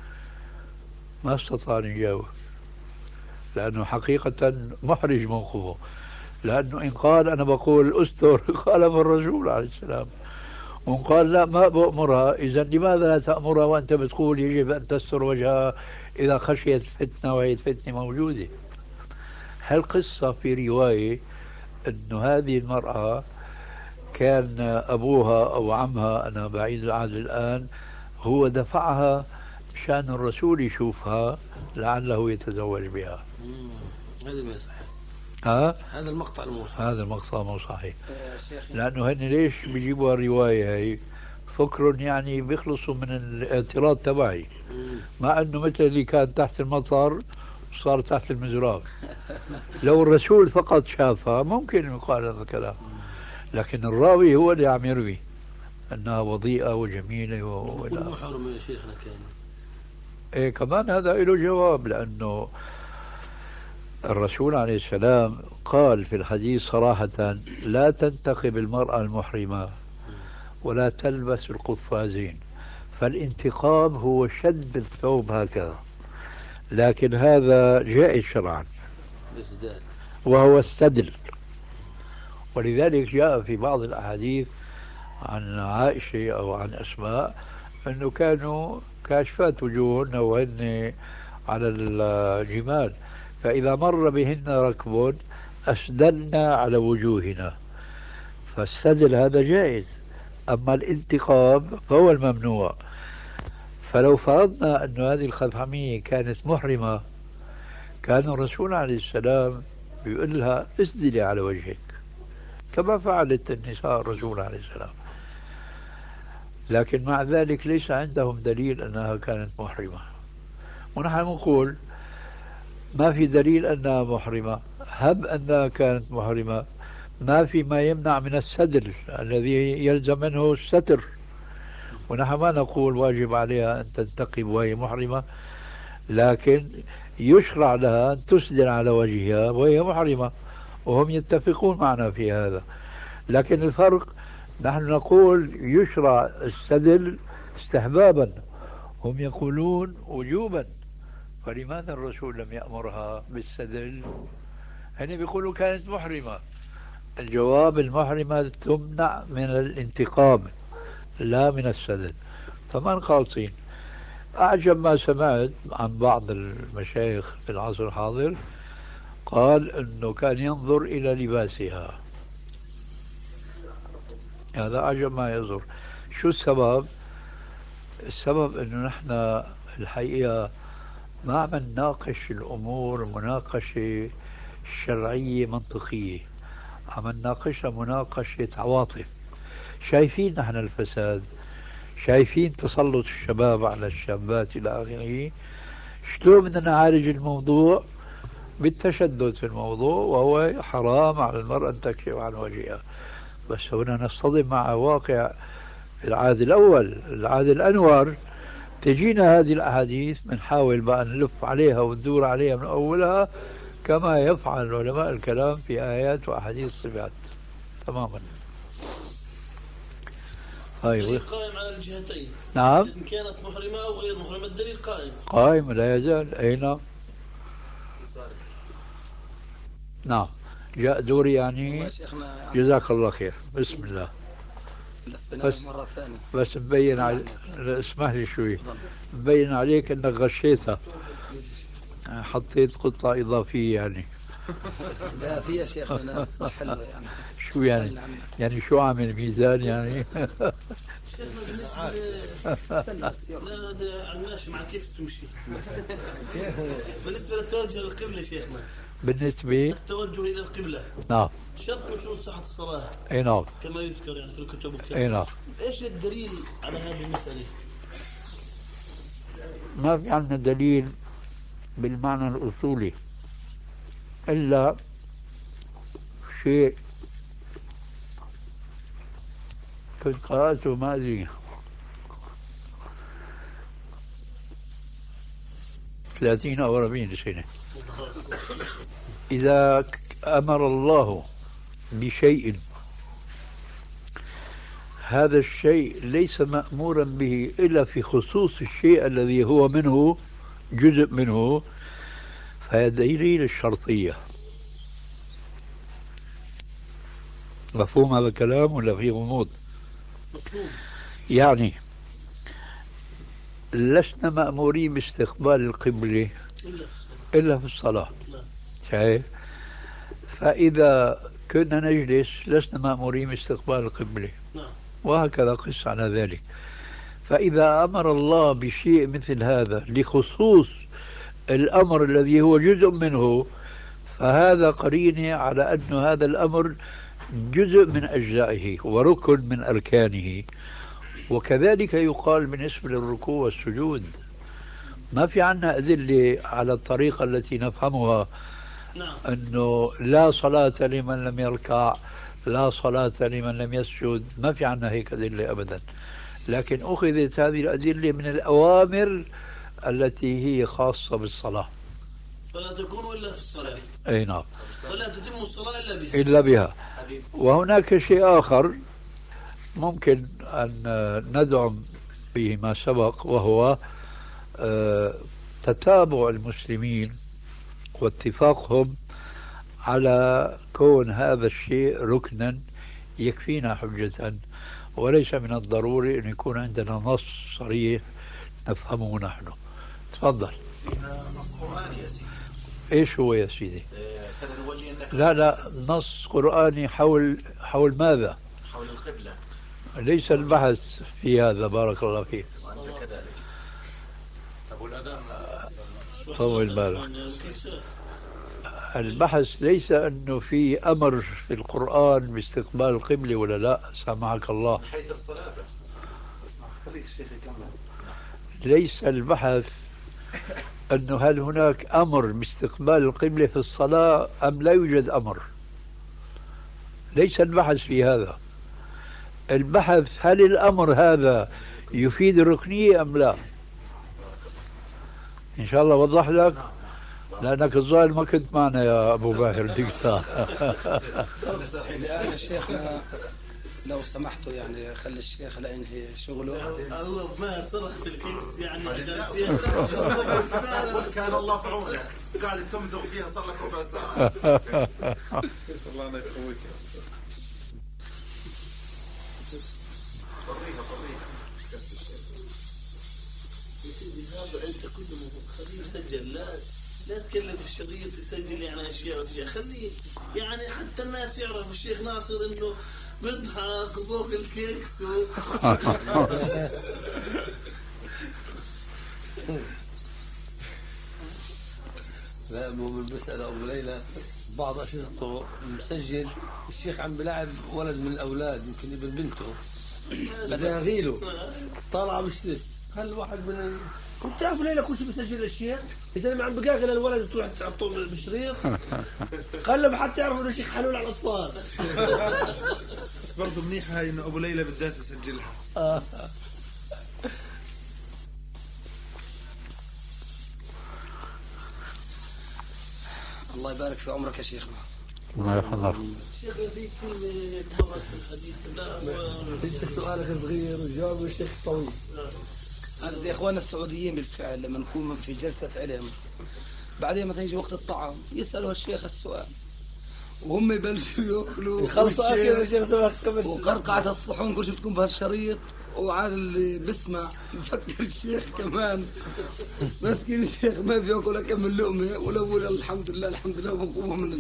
ما استطاع أن يجاوب، لأنه حقيقة محرج موقفه، لأنه إن قال أنا بقول أستر خالف الرسول عليه السلام، وإن قال لا ما بأمرها، إذا لماذا لا تأمرها وأنت بتقول يجب أن تستر وجهها إذا خشيت فتنة وهي الفتنة موجودة؟ هالقصة في رواية أنه هذه المرأة كان أبوها أو عمها، أنا بعيد العهد الآن، هو دفعها مشان الرسول يشوفها لعله يتزوج بها. هذا ما صحيح. ها؟ هذا المقطع مو صحيح. هذا المقطع مو صحيح، لأنه هن ليش بيجيبوا الرواية هي؟ فكرهم يعني بيخلصوا من الاعتراض تبعي، مع أنه مثل اللي كان تحت المطر صار تحت المزراب. لو الرسول فقط شافها ممكن يقال هذا الكلام، لكن الراوي هو اللي عم يروي أنها وضيئة وجميلة و... كل محرم يا شيخنا كان. إيه كمان هذا له جواب، لأنه الرسول عليه السلام قال في الحديث صراحة لا تنتقب المرأة المحرمة ولا تلبس القفازين، فالانتقاب هو شد الثوب هكذا، لكن هذا جائز شرعا وهو السدل. ولذلك جاء في بعض الأحاديث عن عائشة أو عن أسماء أنه كانوا كاشفات وجوههن وهن على الجمال، فإذا مر بهن ركب أسدلنا على وجوهنا، فالسدل هذا جائز. أما الانتقاب فهو الممنوع. فلو فرضنا أن هذه الخثعمية كانت محرمة كان الرسول عليه السلام يقول لها اسدلي على وجهك كما فعلت النساء الرسول عليه السلام، لكن مع ذلك ليس عندهم دليل أنها كانت محرمة. ونحن نقول ما في دليل أنها محرمة، هب أنها كانت محرمة ما في ما يمنع من السدل الذي يلزم منه الستر، ونحن ما نقول واجب عليها أن تنتقب وهي محرمة، لكن يشرع لها أن تسدل على وجهها وهي محرمة، وهم يتفقون معنا في هذا. لكن الفرق نحن نقول يشرع السدل استحبابا، هم يقولون وجوبا، فلماذا الرسول لم يأمرها بالسدل؟ هن بيقولوا كانت محرمة. الجواب المحرمة تمنع من الانتقاب لا من السدل، فمن قاصين. أعجب ما سمعت عن بعض المشايخ في العصر الحاضر قال أنه كان ينظر إلى لباسها، هذا أعجب ما يظهر. شو السبب؟ السبب أنه نحن الحقيقة ما عم نناقش الأمور مناقشة شرعية منطقية، عم نناقشها مناقشة عواطف. شايفين نحن الفساد، شايفين تسلط الشباب على الشابات إلى آخره، شلون بدنا نعالج الموضوع؟ بالتشدد في الموضوع، وهو حرام على المرأة أن تكشف عن وجهها. بس هنا نصطدم مع واقع في العهد الأول، العهد الأنور، تجينا هذه الأحاديث بنحاول بقى نلف عليها وندور عليها من أولها كما يفعل علماء الكلام في آيات وأحاديث الصفات تماما. الدليل طيب قائم على الجهتين. نعم إن كانت محرمة أو غير محرمة الدليل قائم. قائم لا يزال. أي نعم نعم جاء دوري يعني. يا شيخنا يعني جزاك الله خير. بسم الله. بس مرة ثانية بس مبين علي... اسمح لي شوي. مبين عليك انك غشيتها، حطيت قطعة إضافية يعني. لا في يا شيخنا صح حلوة يعني. شو يعني؟ يعني شو عامل ميزان يعني؟ شيخنا بالنسبة لا هذا على الماشي مع الكيكس تمشي. بالنسبة للتوجه للقبلة شيخنا. بالنسبة التوجه إلى القبلة. نعم. شرط من شروط صحة الصلاة. أي نعم. كما يذكر يعني في الكتب وكذا. أي نعم. إيش الدليل على هذه المسألة؟ ما في عندنا دليل بالمعنى الأصولي إلا شيء كنت قرأته ما أدري ثلاثين أو أربعين سنة. إذا أمر الله بشيء هذا الشيء ليس مأمورا به إلا في خصوص الشيء الذي هو منه جزء منه، فهي دليل الشرطية. مفهوم هذا الكلام ولا في غموض؟ مفهوم. يعني لسنا مأمورين باستقبال القبلة إلا في الصلاة. شايف؟ فإذا كنا نجلس لسنا مأمورين باستقبال القبلة، وهكذا قس على ذلك. فإذا أمر الله بشيء مثل هذا لخصوص الأمر الذي هو جزء منه، فهذا قرينة على أن هذا الأمر جزء من أجزائه وركن من أركانه. وكذلك يقال بالنسبة للركوع والسجود. ما في عنا أدلة على الطريقة التي نفهمها أنه لا صلاة لمن لم يركع، لا صلاة لمن لم يسجد. ما في عنا هيك أدلة أبدا، لكن أخذت هذه الأدلة من الأوامر التي هي خاصة بالصلاة. فلا تكون إلا في الصلاة. أي نعم. ولا تتم الصلاة إلا بها. إلا بها. وهناك شيء آخر ممكن أن ندعم به ما سبق، وهو تتابع المسلمين واتفاقهم على كون هذا الشيء ركنا يكفينا حجة، وليس من الضروري أن يكون عندنا نص صريح نفهمه نحن. تفضل. نص قرآني يا سيدي. ايش هو يا سيدي؟ فلنولي انك لا لا نص قرآني حول حول ماذا؟ حول القبلة. ليس البحث في هذا. بارك الله فيك. وأنت كذلك. أبو الأذان طول بالك. البحث ليس أنه في أمر في القرآن باستقبال القبلة ولا لا. سامحك الله. حيث الصلاة بس. اسمع خليك الشيخ يكمل. ليس البحث أنه هل هناك أمر باستقبال القبلة في الصلاة أم لا يوجد أمر. ليس البحث في هذا. البحث هل الأمر هذا يفيد الركنية أم لا. إن شاء الله وضح لك، لأنك الظاهر ما كنت معنا يا أبو باهر دكتور. الآن الشيخ لو سمحتوا يعني خلي الشيخ لا ينهي شغله. الله ما صرح في الكيكس يعني عشان كان الله في عونك قاعد تمضغ فيها صار لك ربع ساعة. الله لا يقويك. فريها فريها. هذا انت كله خليه يسجل. لا لا تكلم في الشريط يسجل يعني اشياء واشياء. خليه يعني حتى الناس يعرف الشيخ ناصر انه بيضحك وبوك الكيكس و... لا مو بالمسألة أبو ليلى بعض أشرطته مسجل الشيخ عم بلاعب ولد من الأولاد يمكن ابن بنته بدنا نغيله طالع بشتت. هل واحد من كنت تعرف ليلى كل شيء بسجل الشيخ إذا ما عم بقاقل الولد تروح تحطه بالشريط. قال حتى يعرفوا إنه الشيخ حلول على الأطفال. برضه منيحة هاي إنه أبو ليلى بالذات يسجلها. الله يبارك في عمرك يا شيخنا. الله يحفظك. شيخ في كلمة تهرت في الحديث. لا انت سؤالك صغير وجواب الشيخ طويل. هذا زي اخواننا السعوديين بالفعل لما نكون في جلسة علم بعدين مثلا يجي وقت الطعام يسألوا الشيخ السؤال وهم يبلشوا ياكلوا خلصوا اكل يا شيخ سماك قبل وقرقعة الصحون كل شيء بتكون بهالشريط وعاد اللي بسمع بفكر الشيخ كمان مسكين الشيخ ما بياكل كم من لقمة ولو الحمد لله الحمد لله ونقوم من ال...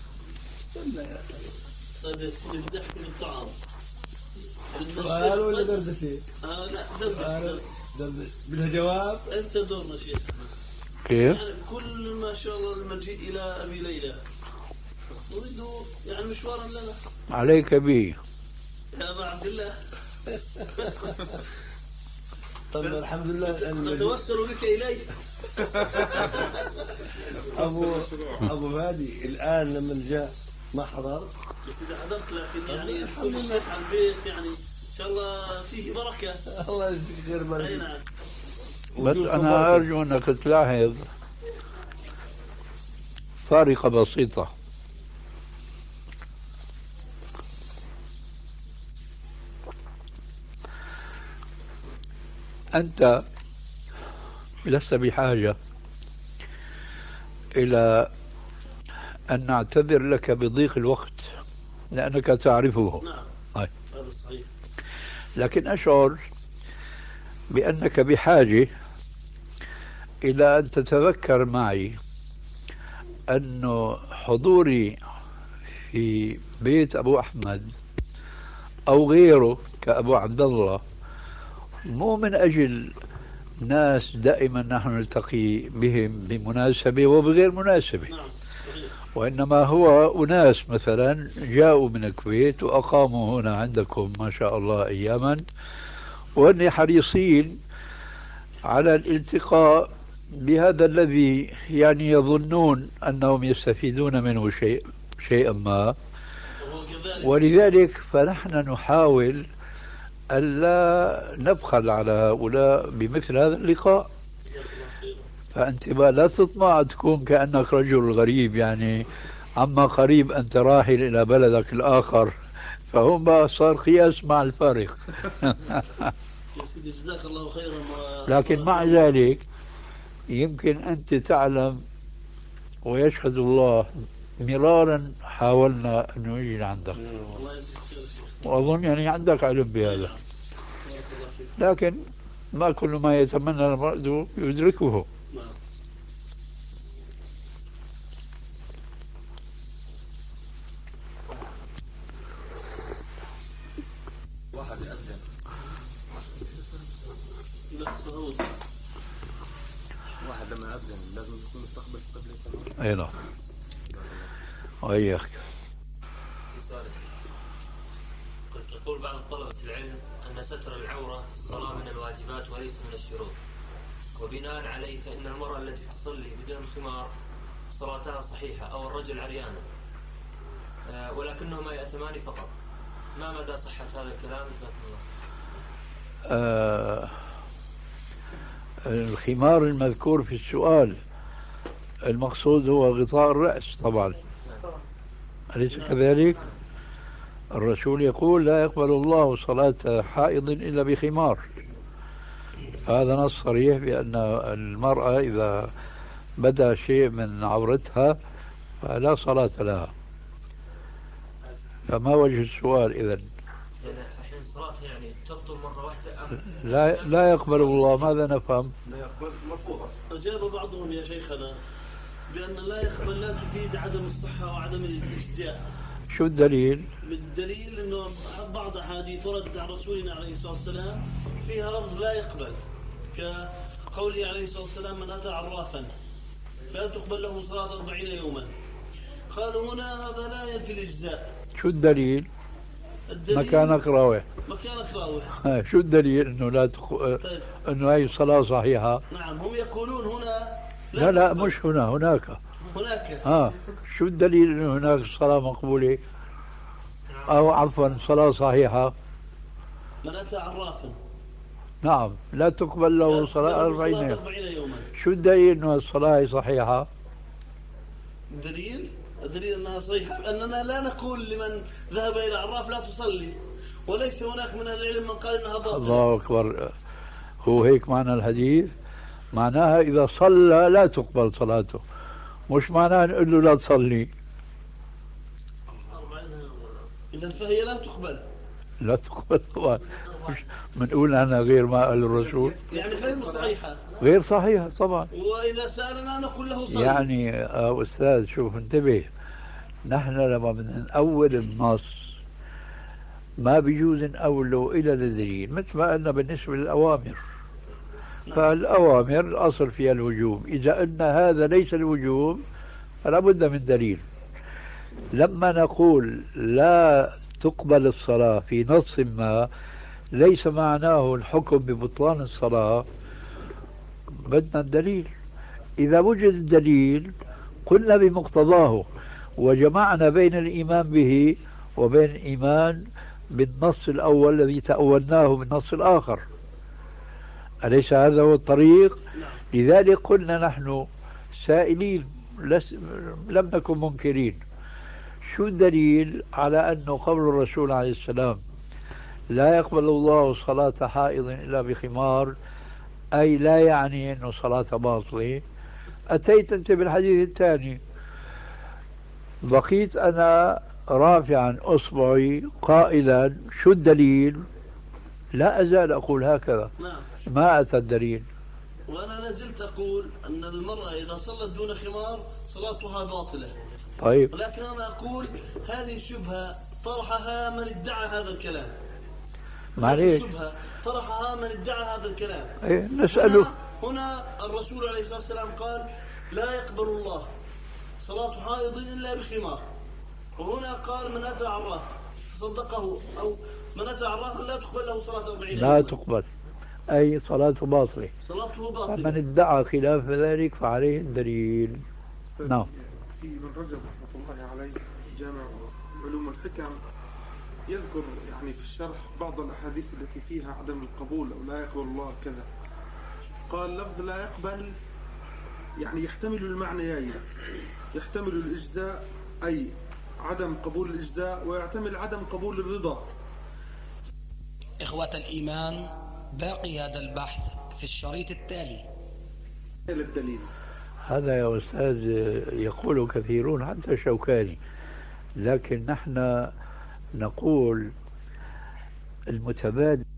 طيب يا سيدي بدي احكي بالطعام. سؤال ولا دردشة؟ اه لا دردشة. دردشة بدها جواب؟ انت دورنا شيخ. كيف؟ يعني كل ما شاء الله المجيء الى ابي ليلى نريد يعني مشوارا لنا. عليك بي يا ابا عبد الله. طب الحمد لله نتوسل بك الي. ابو ابو فادي الان لما جاء ما حضر؟ بس اذا حضرت لكن يعني كل الشيخ على البيت يعني ان شاء الله فيه بركه. الله يجزيك خير اي بركه. نعم. بس أنا أرجو أنك تلاحظ فارقة بسيطة. أنت لست بحاجة إلى أن نعتذر لك بضيق الوقت لأنك تعرفه. نعم هاي. هذا صحيح. لكن أشعر بأنك بحاجة إلى أن تتذكر معي أن حضوري في بيت أبو أحمد أو غيره كأبو عبد الله مو من أجل ناس دائما نحن نلتقي بهم بمناسبة وبغير مناسبة، نعم صحيح. وإنما هو أناس مثلا جاءوا من الكويت وأقاموا هنا عندكم ما شاء الله أياما وأني حريصين على الالتقاء بهذا الذي يعني يظنون أنهم يستفيدون منه شيء شيئا ما، ولذلك فنحن نحاول ألا نبخل على هؤلاء بمثل هذا اللقاء. فأنت لا تطمع تكون كأنك رجل غريب، يعني عما قريب أنت راحل إلى بلدك الآخر، فهم بقى صار قياس مع الفارق. يا سيدي جزاك الله خيرا. لكن مع ذلك يمكن أنت تعلم ويشهد الله مرارا حاولنا أن نجي عندك، الله يجزيك خير. وأظن يعني عندك علم بهذا، لكن ما كل ما يتمنى المرء يدركه. نعم. واحد يأذن لا صهوز. واحد لما يأذن لازم يكون مستقبل قبل. أي نعم. وإياك. كنت يقول بعض طلبة العلم أن ستر العورة في الصلاة من الواجبات وليس من الشروط، وبناء عليه فإن المرأة التي تصلي بدون خمار صلاتها صحيحة أو الرجل عريانا، أه ولكنهما يأثمان فقط. ما مدى صحة هذا الكلام؟ جزاكم الله. آه الخمار المذكور في السؤال المقصود هو غطاء الرأس طبعا، أليس كذلك؟ الرسول يقول لا يقبل الله صلاة حائض إلا بخمار. هذا نص صريح بأن المرأة إذا بدا شيء من عورتها فلا صلاة لها. فما وجه السؤال إذن؟ يعني الحين صلاتها يعني تبطل مرة واحدة أم لا لا يقبل الله، ماذا نفهم؟ لا يقبل مرفوضة. أجاب بعضهم يا شيخنا بأن لا يقبل لا تفيد عدم الصحة وعدم الإجزاء. شو الدليل؟ بالدليل أنه بعض أحاديث وردت عن رسولنا عليه الصلاة والسلام فيها لفظ لا يقبل، كقوله عليه الصلاة والسلام من أتى عرافا فلا تقبل له صلاة أربعين يوما. قالوا هنا هذا لا ينفي الإجزاء. شو الدليل؟ الدليل مكانك راوح. مكانك راوح. شو الدليل انه لا تخ... طيب. انه هي الصلاة صحيحة؟ نعم هم يقولون هنا لا لا مش هنا، هناك. هناك. ها شو الدليل انه هناك الصلاة مقبولة؟ او عفوا صلاة صحيحة؟ من أتى عرافا نعم لا تقبل له صلاة أربعين يوم. يوما. شو الدليل انه الصلاة صحيحة؟ الدليل الدليل أنها صحيحة أننا لا نقول لمن ذهب إلى عراف لا تصلي، وليس هناك من أهل العلم من قال أنها باطلة. الله أكبر. هو هيك معنى الحديث؟ معناها إذا صلى لا تقبل صلاته، مش معناها نقول له لا تصلي. إذا فهي لا تقبل. لا تقبل طبعا، مش بنقول أنا غير ما قال الرسول، يعني غير صحيحة. غير صحيحة طبعا. وإذا سألنا نقول له صلي. يعني آه أستاذ شوف انتبه، نحن لما بدنا نأول النص ما بيجوز نأوله إلى الدليل، مثل ما قلنا بالنسبة للأوامر. فالأوامر الأصل فيها الوجوب، إذا قلنا هذا ليس الوجوب فلا بد من دليل. لما نقول لا تقبل الصلاة في نص ما ليس معناه الحكم ببطلان الصلاة، بدنا الدليل. إذا وجد الدليل قلنا بمقتضاه، وجمعنا بين الإيمان به وبين الإيمان بالنص الأول الذي تأولناه بالنص الآخر. أليس هذا هو الطريق؟ لذلك قلنا نحن سائلين لم نكن منكرين. شو الدليل على أنه قول الرسول عليه السلام لا يقبل الله صلاة حائض إلا بخمار، أي لا يعني أنه صلاة باطلة؟ أتيت أنت بالحديث الثاني، بقيت أنا رافعا أصبعي قائلا شو الدليل؟ لا أزال أقول هكذا. نعم. ما أتى الدليل. وأنا لازلت أقول أن المرأة إذا صلت دون خمار صلاتها باطلة. طيب. ولكن أنا أقول هذه الشبهة طرحها من ادعى هذا الكلام. معليش. الشبهة طرحها من ادعى هذا الكلام. ايه نسأله. هنا, هنا الرسول عليه الصلاة والسلام قال لا يقبل الله صلاة حائض إلا بخمار، وهنا قال من أتى عراف صدقه، أو من أتى عرافا لا تقبل له صلاة أربعين لا تقبل، أي صلاته باطلة. صلاته باطلة. فمن ادعى خلاف ذلك فعليه الدليل. نعم. في ابن رجب رحمه الله عليه جامع علوم الحكم يذكر يعني في الشرح بعض الأحاديث التي فيها عدم القبول أو لا يقبل الله كذا. قال لفظ لا يقبل يعني يحتمل المعنيين، يحتمل الإجزاء أي عدم قبول الإجزاء، ويحتمل عدم قبول الرضا. إخوة الإيمان، باقي هذا البحث في الشريط التالي. الدليل هذا يا أستاذ يقول كثيرون حتى شوكاني، لكن نحن نقول المتبادل